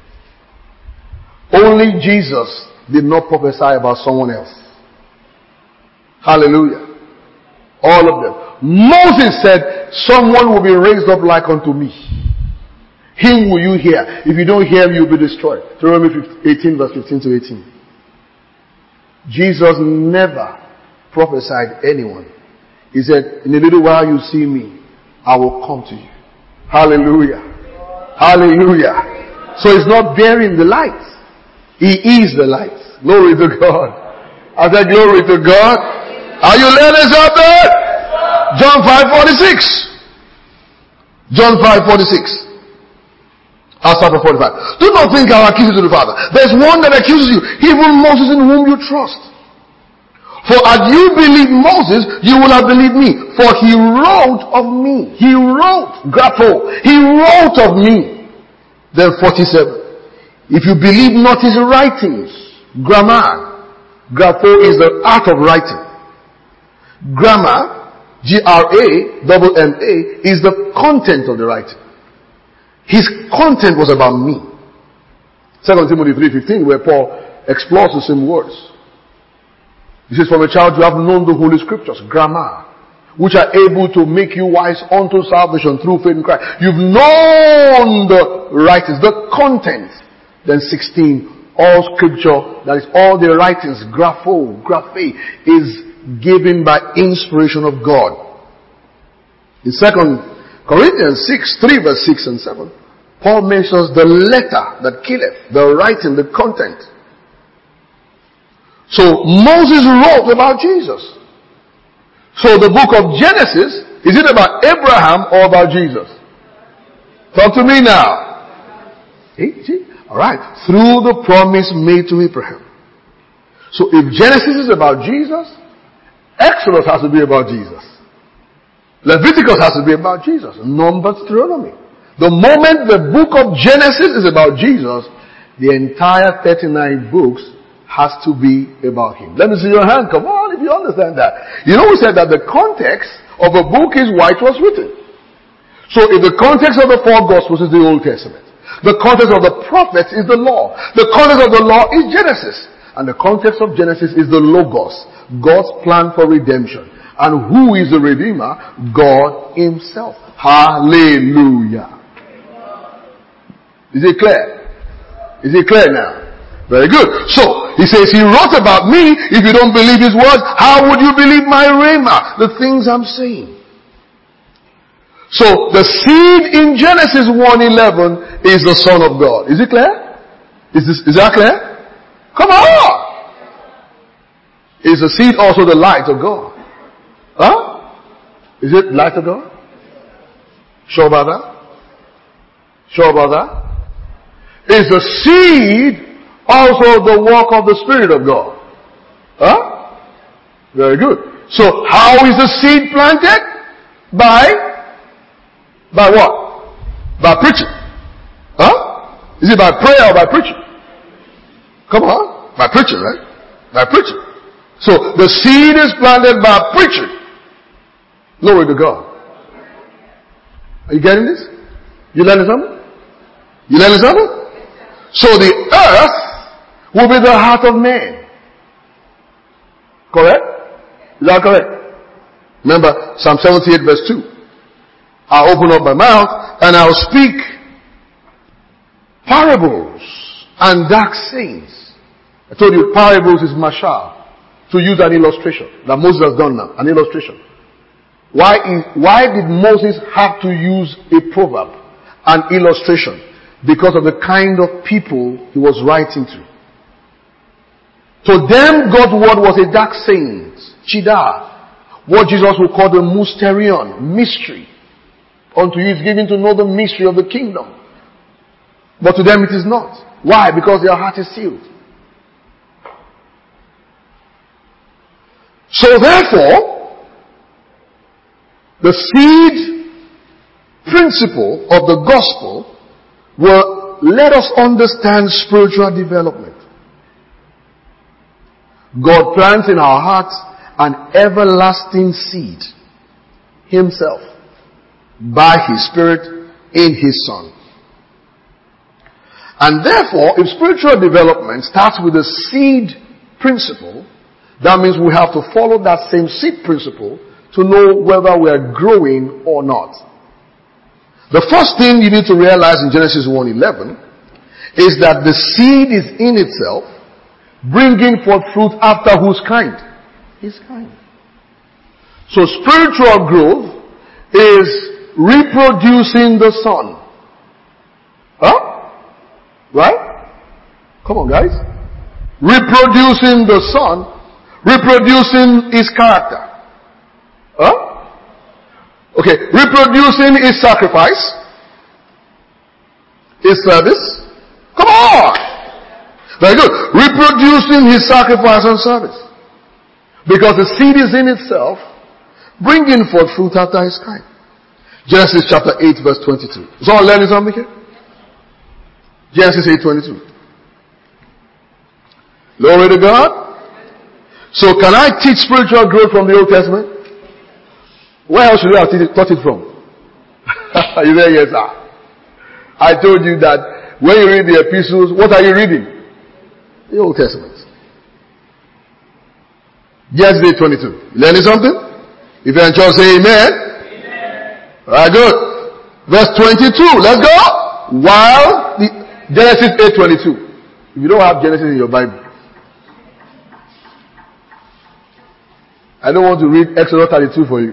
Only Jesus did not prophesy about someone else. Hallelujah. All of them. Moses said, someone will be raised up like unto me. Him will you hear. If you don't hear him, you'll be destroyed. Deuteronomy eighteen verse fifteen to eighteen. Jesus never prophesied anyone. He said, in a little while you see me, I will come to you. Hallelujah. Hallelujah. So he's not bearing the light. He is the light. Glory to God. I said glory to God. Are you learning something? John five forty-six. John five forty-six. I'll start from forty-five. Do not think I will accuse you to the Father. There's one that accuses you, even Moses in whom you trust. For had you believed Moses, you will have believed me. For he wrote of me. He wrote, grapho. He wrote of me. Then forty-seven. If you believe not his writings, grammar. Grapho is the art of writing. Grammar. G R A, double M A, is the content of the writing. His content was about me. Second Timothy three fifteen, where Paul explores the same words. He says, from a child you have known the Holy Scriptures, grammar, which are able to make you wise unto salvation through faith in Christ. You've known the writings, the content. Then sixteen, all Scripture, that is all the writings, grapho, graphe, is given by inspiration of God. In Second Corinthians six, three verse six and seven, Paul mentions the letter that killeth, the writing, the content. So Moses wrote about Jesus. So the book of Genesis, is it about Abraham or about Jesus? Talk to me now. See, see? Alright. Through the promise made to Abraham. So if Genesis is about Jesus, Exodus has to be about Jesus. Leviticus has to be about Jesus. Numbers, Deuteronomy. The moment the book of Genesis is about Jesus, the entire thirty-nine books has to be about Him. Let me see your hand. Come on, if you understand that. You know we said that the context of a book is why it was written. So if the context of the four Gospels is the Old Testament, the context of the prophets is the law, the context of the law is Genesis, and the context of Genesis is the Logos, God's plan for redemption. And who is the Redeemer? God Himself. Hallelujah. Is it clear? Is it clear now? Very good. So, He says He wrote about me. If you don't believe His words, how would you believe my rhema? The things I'm saying. So, the seed in Genesis one eleven is the Son of God. Is it clear? Is this, is that clear? Come on! Is the seed also the light of God? Huh? Is it light of God? Sure about that? Sure about that? Is the seed also the work of the Spirit of God? Huh? Very good. So how is the seed planted? By, by what? By preaching. Huh? Is it by prayer or by preaching? Come on. By preaching, right? By preaching. So the seed is planted by preaching. Glory to God. Are you getting this? You learning something? You learning something? So the earth will be the heart of man. Correct? Is that correct? Remember Psalm seventy-eight verse two. I'll open up my mouth and I'll speak parables and dark sayings. I told you parables is mashal. To use an illustration that Moses has done now. An illustration. Why, is, why did Moses have to use a proverb? An illustration? Because of the kind of people he was writing to. To them, God's word was a dark saying. Chidah. What Jesus would call the mysterion. Mystery. Unto you is given to know the mystery of the kingdom. But to them it is not. Why? Because their heart is sealed. So therefore, the seed principle of the gospel will let us understand spiritual development. God plants in our hearts an everlasting seed, Himself, by His Spirit in His Son. And therefore, if spiritual development starts with the seed principle, that means we have to follow that same seed principle to know whether we are growing or not. The first thing you need to realize in Genesis one eleven is that the seed is in itself, bringing forth fruit after whose kind? His kind. So spiritual growth is reproducing the Son. Huh? Right? Come on, guys. Reproducing the Son, reproducing His character. Huh? Okay, reproducing His sacrifice, His service. Come on! Very good. Reproducing His sacrifice and service. Because the seed is in itself, bringing forth fruit after His kind. Genesis chapter eight verse twenty-two. Is all learning something here? Genesis eight twenty-two. Glory to God. So can I teach spiritual growth from the Old Testament? Where else should you have taught it from? You there? Yes, sir. I told you that when you read the epistles, what are you reading? The Old Testament. Yesterday twenty-two. Learning something? If you're in church, say amen. Amen. Alright, good. Verse twenty-two. Let's go. While the Genesis eight twenty-two. If you don't have Genesis in your Bible, I don't want to read Exodus thirty-two for you.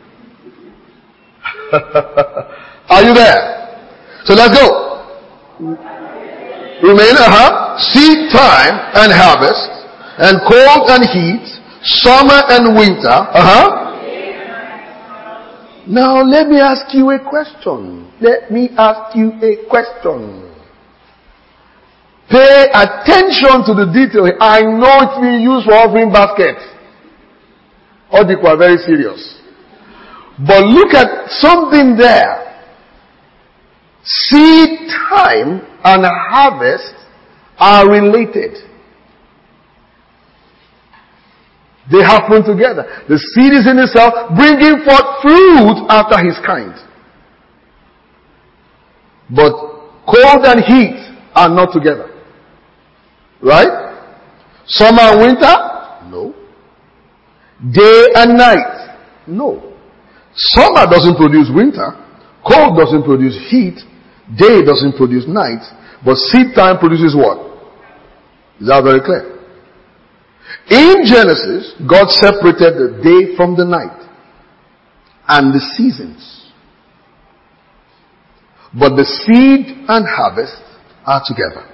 Are you there? So let's go. Remain, uh-huh. Seed time and harvest, and cold and heat, summer and winter, uh-huh. Now let me ask you a question. Let me ask you a question. Pay attention to the detail. I know it's being used for offering baskets. All people are very serious. But look at something there. Seed time and harvest are related. They happen together. The seed is in itself, bringing forth fruit after his kind. But cold and heat are not together. Right? Summer and winter? No. Day and night? No. Summer doesn't produce winter. Cold doesn't produce heat. Day doesn't produce night. But seed time produces what? Is that very clear? In Genesis, God separated the day from the night and the seasons. But the seed and harvest are together.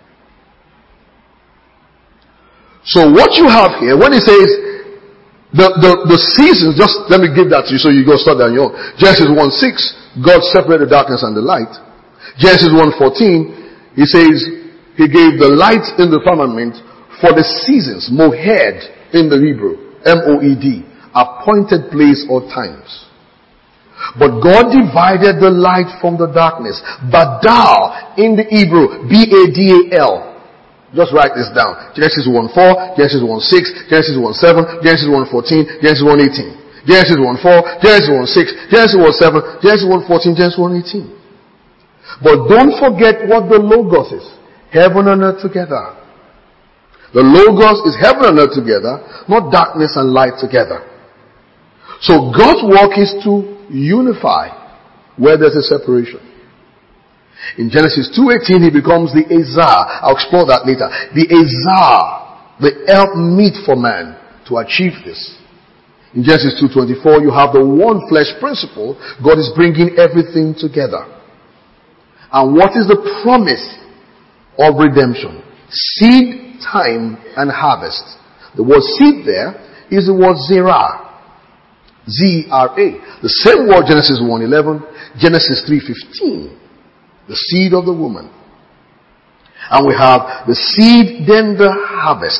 So what you have here, when he says the, the, the seasons, just let me give that to you so you go study on your own. Genesis one six, God separated darkness and the light. Genesis one fourteen, he says he gave the light in the firmament for the seasons, mohed in the Hebrew, M O E D, appointed place or times. But God divided the light from the darkness. Badal in the Hebrew, B A D A L. Just write this down. Genesis one four, Genesis one six, Genesis one seven, Genesis one fourteen, Genesis one eighteen. Genesis one four, Genesis one six, Genesis one seven, Genesis one fourteen, Genesis one eighteen. But don't forget what the Logos is. Heaven and earth together. The Logos is heaven and earth together, not darkness and light together. So God's work is to unify where there's a separation. In Genesis two eighteen, he becomes the Azar. I'll explore that later. The Azar, the help meet for man to achieve this. In Genesis two twenty-four, you have the one flesh principle. God is bringing everything together. And what is the promise of redemption? Seed time and harvest. The word seed there is the word zerah. Z R A. The same word Genesis one eleven, Genesis three fifteen. The seed of the woman. And we have the seed, then the harvest.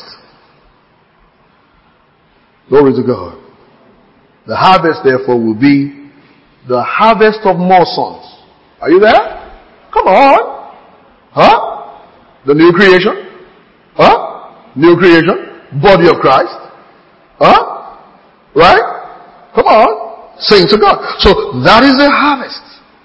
Glory to God. The harvest therefore will be the harvest of more sons. Are you there? Come on. Huh? The new creation? Huh? New creation? Body of Christ? Huh? Right? Come on. Saints of God. So that is the harvest.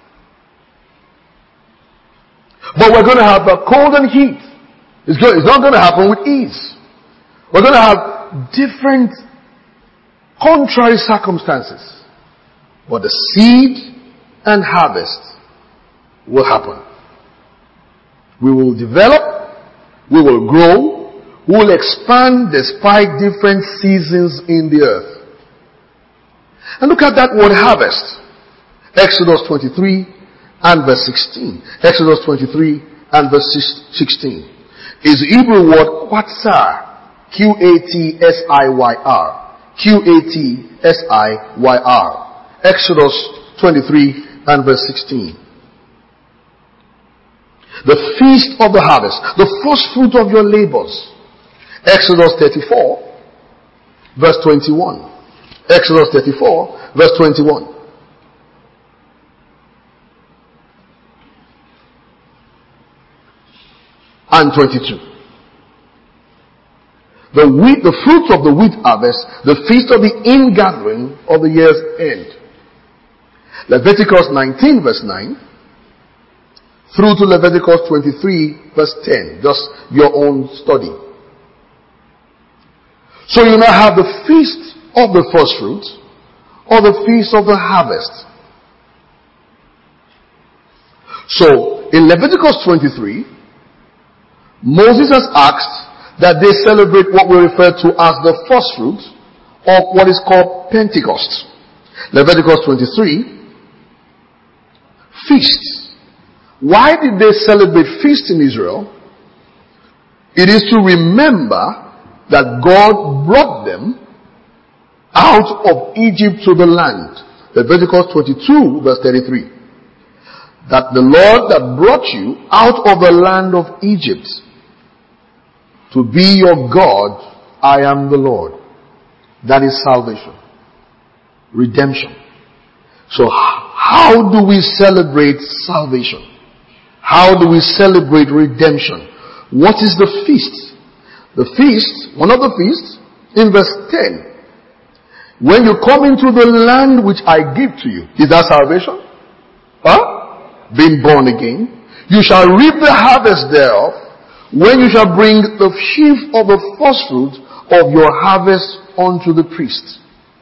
But we're going to have the cold and heat. It's, good. It's not going to happen with ease. We're going to have different contrary circumstances. But the seed and harvest will happen. We will develop. We will grow. We will expand despite different seasons in the earth. And look at that word harvest. Exodus twenty-three and verse sixteen. Exodus twenty-three and verse sixteen. Is the Hebrew word quatsar. Q A T S I Y R. Q A T S I Y R. Exodus twenty-three and verse sixteen. The feast of the harvest. The first fruit of your labors. Exodus thirty-four verse twenty-one. Exodus thirty-four verse twenty-one. And twenty-two. The wheat, the fruit of the wheat harvest, the feast of the ingathering of the year's end. Leviticus nineteen verse nine through to Leviticus twenty-three verse ten. Just your own study. So you now have the feast of the first fruits or the feast of the harvest. So in Leviticus twenty-three, Moses has asked that they celebrate what we refer to as the first fruits, or what is called Pentecost. Leviticus twenty-three, feasts. Why did they celebrate feasts in Israel? It is to remember that God brought them out of Egypt to the land. Leviticus twenty-two verse thirty-three. That the Lord that brought you out of the land of Egypt to be your God, I am the Lord. That is salvation. Redemption. So how do we celebrate salvation? How do we celebrate redemption? What is the feast? The feast, one of the feasts, in verse ten. When you come into the land which I give to you, is that salvation? Huh? Being born again. You shall reap the harvest thereof, when you shall bring the sheaf of the first fruit of your harvest unto the priest.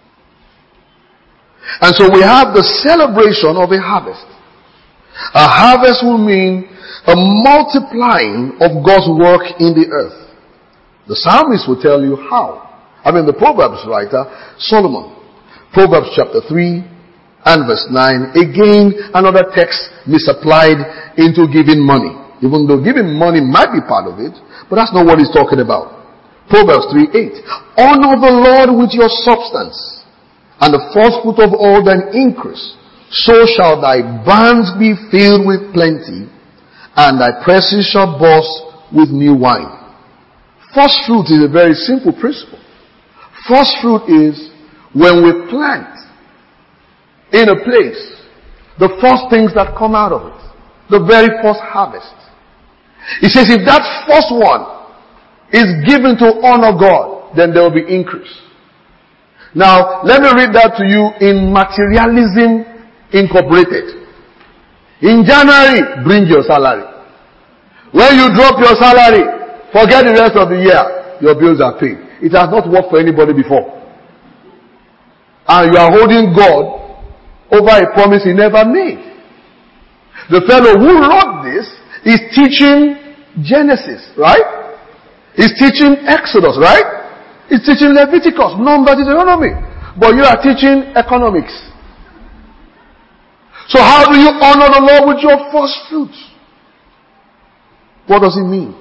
And so we have the celebration of a harvest. A harvest will mean a multiplying of God's work in the earth. The psalmist will tell you how. I mean, the Proverbs writer, Solomon. Proverbs chapter three and verse nine. Again, another text misapplied into giving money. Even though giving money might be part of it, but that's not what he's talking about. Proverbs three eight. Honor the Lord with your substance, and the first fruit of all thine increase. So shall thy barns be filled with plenty, and thy presses shall burst with new wine. First fruit is a very simple principle. First fruit is when we plant in a place, the first things that come out of it, the very first harvest. He says if that first one is given to honor God, then there will be increase. Now, let me read that to you in Materialism Incorporated. In January, bring your salary. When you drop your salary, forget the rest of the year. Your bills are paid. It has not worked for anybody before. And you are holding God over a promise he never made. The fellow who wrote this is teaching Genesis, right? He's teaching Exodus, right? He's teaching Leviticus, Numbers, Deuteronomy. But you are teaching economics. So how do you honor the Lord with your first fruits? What does it mean?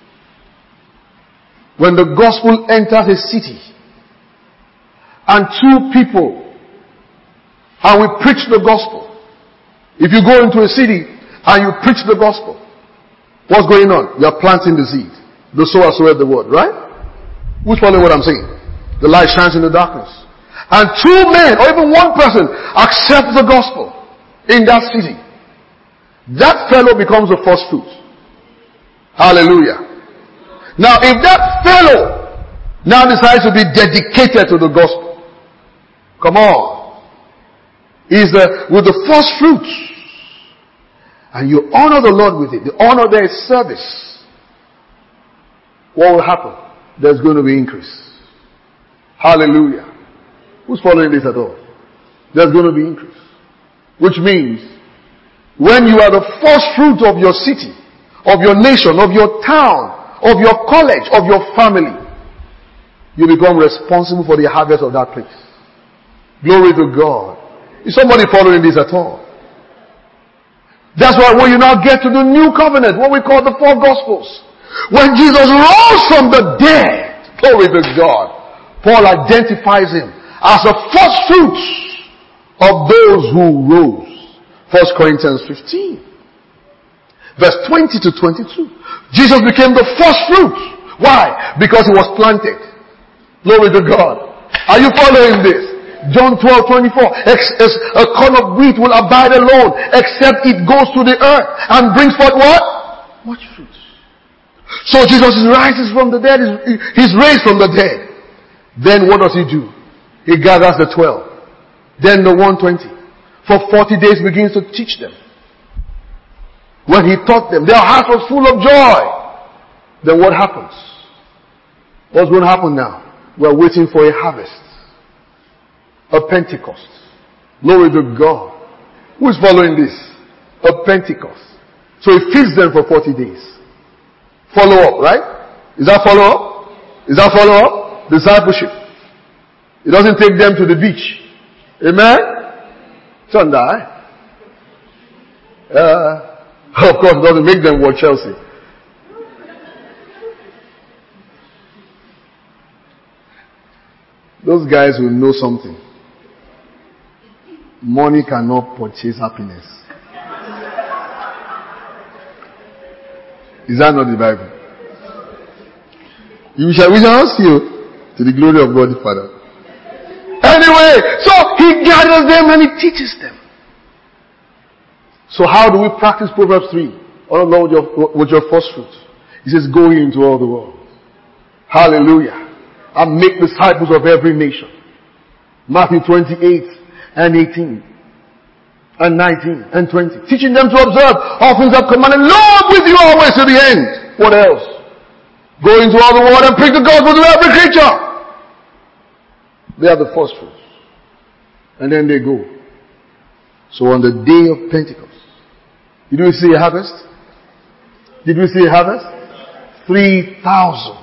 When the gospel enters a city and two people, and we preach the gospel. If you go into a city and you preach the gospel, what's going on? You are planting the seed. The sower soweth the word, right? Who's following what I'm saying? The light shines in the darkness. And two men, or even one person, accepts the gospel in that city. That fellow becomes the first fruit. Hallelujah. Now, if that fellow now decides to be dedicated to the gospel, come on. Is the, with the first fruits, and you honor the Lord with it, the honor there is service, what will happen? There's going to be increase. Hallelujah. Who's following this at all? There's going to be increase. Which means, when you are the first fruit of your city, of your nation, of your town, of your college, of your family, you become responsible for the harvest of that place. Glory to God. Is somebody following this at all? That's why when you now get to the new covenant, what we call the four gospels, when Jesus rose from the dead, glory to God, Paul identifies him as the first fruits of those who rose. First Corinthians fifteen, verse twenty to twenty-two. Jesus became the first fruit. Why? Because he was planted. Glory to God. Are you following this? John twelve twenty-four. A corn of wheat will abide alone except it goes to the earth and brings forth what? Much fruit. So Jesus rises from the dead. He's raised from the dead. Then what does he do? He gathers the twelve. Then the one hundred twenty. For forty days begins to teach them. When he taught them, their heart was full of joy. Then what happens? What's going to happen now? We're waiting for a harvest. A Pentecost. Glory to God. Who is following this? A Pentecost. So he feeds them for forty days. Follow up, right? Is that follow up? Is that follow up? Discipleship. It doesn't take them to the beach. Amen? Sunday. Uh, of course, it doesn't make them watch Chelsea. Those guys will know something. Money cannot purchase happiness. Is that not the Bible? You shall, we shall ask you to the glory of God the Father. Anyway, so he gathers them and he teaches them. So how do we practice Proverbs three? Honor the Lord with your, with your first fruit. He says, go into all the world. Hallelujah. And make disciples of every nation. Matthew twenty-eight and eighteen and nineteen and twenty. Teaching them to observe all things I've commanded. Lord, with you always to the end. What else? Go into all the world and preach the gospel to every creature. They are the first fruits. And then they go. So on the day of Pentecost, did we see a harvest? Did we see a harvest? Three thousand.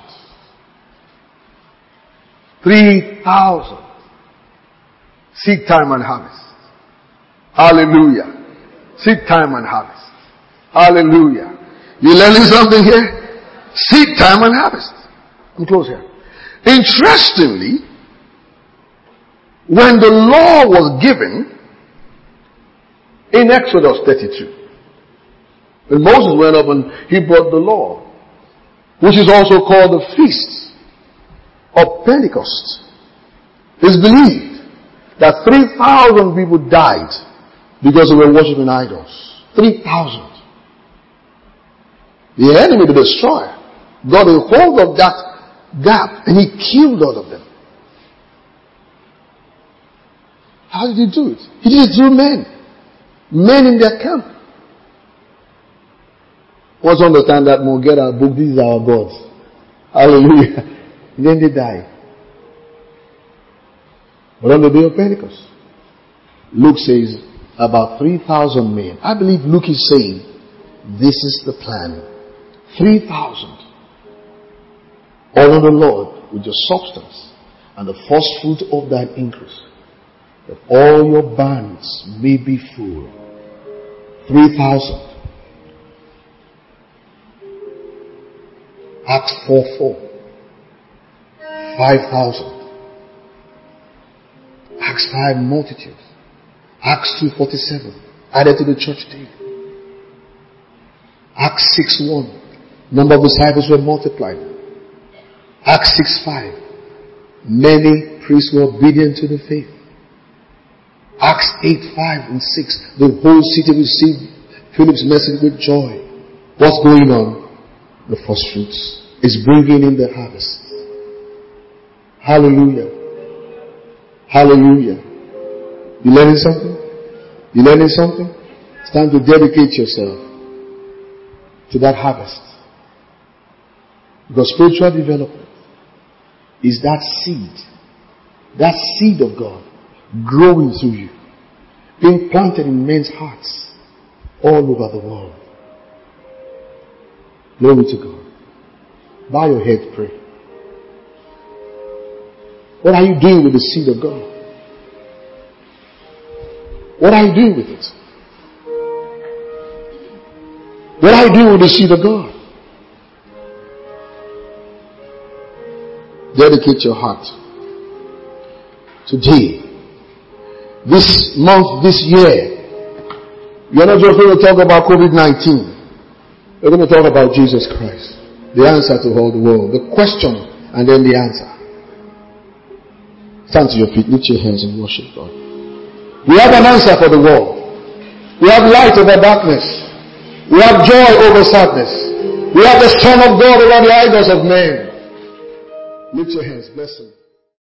Three thousand. Seed time and harvest. Hallelujah. Seed time and harvest. Hallelujah. You learning something here? Seed time and harvest. I'm close here. Interestingly, when the law was given in Exodus thirty-two, when Moses went up and he brought the law, which is also called the feast of Pentecost, it's believed that three thousand people died because they were worshiping idols. three thousand. The enemy, the destroyer, got a hold of that gap and he killed all of them. How did he do it? He did it through men. Men in their camp. Once on the time that we'll get our book, these are our gods. Hallelujah. And then they died. But on the day of Pentecost, Luke says about three thousand men. I believe Luke is saying this is the plan. three thousand. Honor the Lord with your substance and the first fruit of thine increase, that all your barns may be full. three thousand. Acts four four. five thousand. Acts five, multitudes. Acts two forty-seven, added to the church daily. Acts six one, number of disciples were multiplied. Acts six five, many priests were obedient to the faith. Acts eight five and six, the whole city received Philip's message with joy. What's going on? The first fruits is bringing in the harvest. Hallelujah. Hallelujah. You learning something? You learning something? It's time to dedicate yourself to that harvest. Because spiritual development is that seed, that seed of God growing through you, being planted in men's hearts all over the world. Glory to God. Bow your head, pray. What are you doing with the seed of God? What are you doing with it? What are you doing with the seed of God? Dedicate your heart. Today, this month, this year, you're not just going to talk about covid nineteen. We're going to talk about Jesus Christ. The answer to all the world. The question and then the answer. Stand to your feet, lift your hands and worship God. We have an answer for the world. We have light over darkness. We have joy over sadness. We have the Son of God over the idols of men. Lift your hands, bless Him.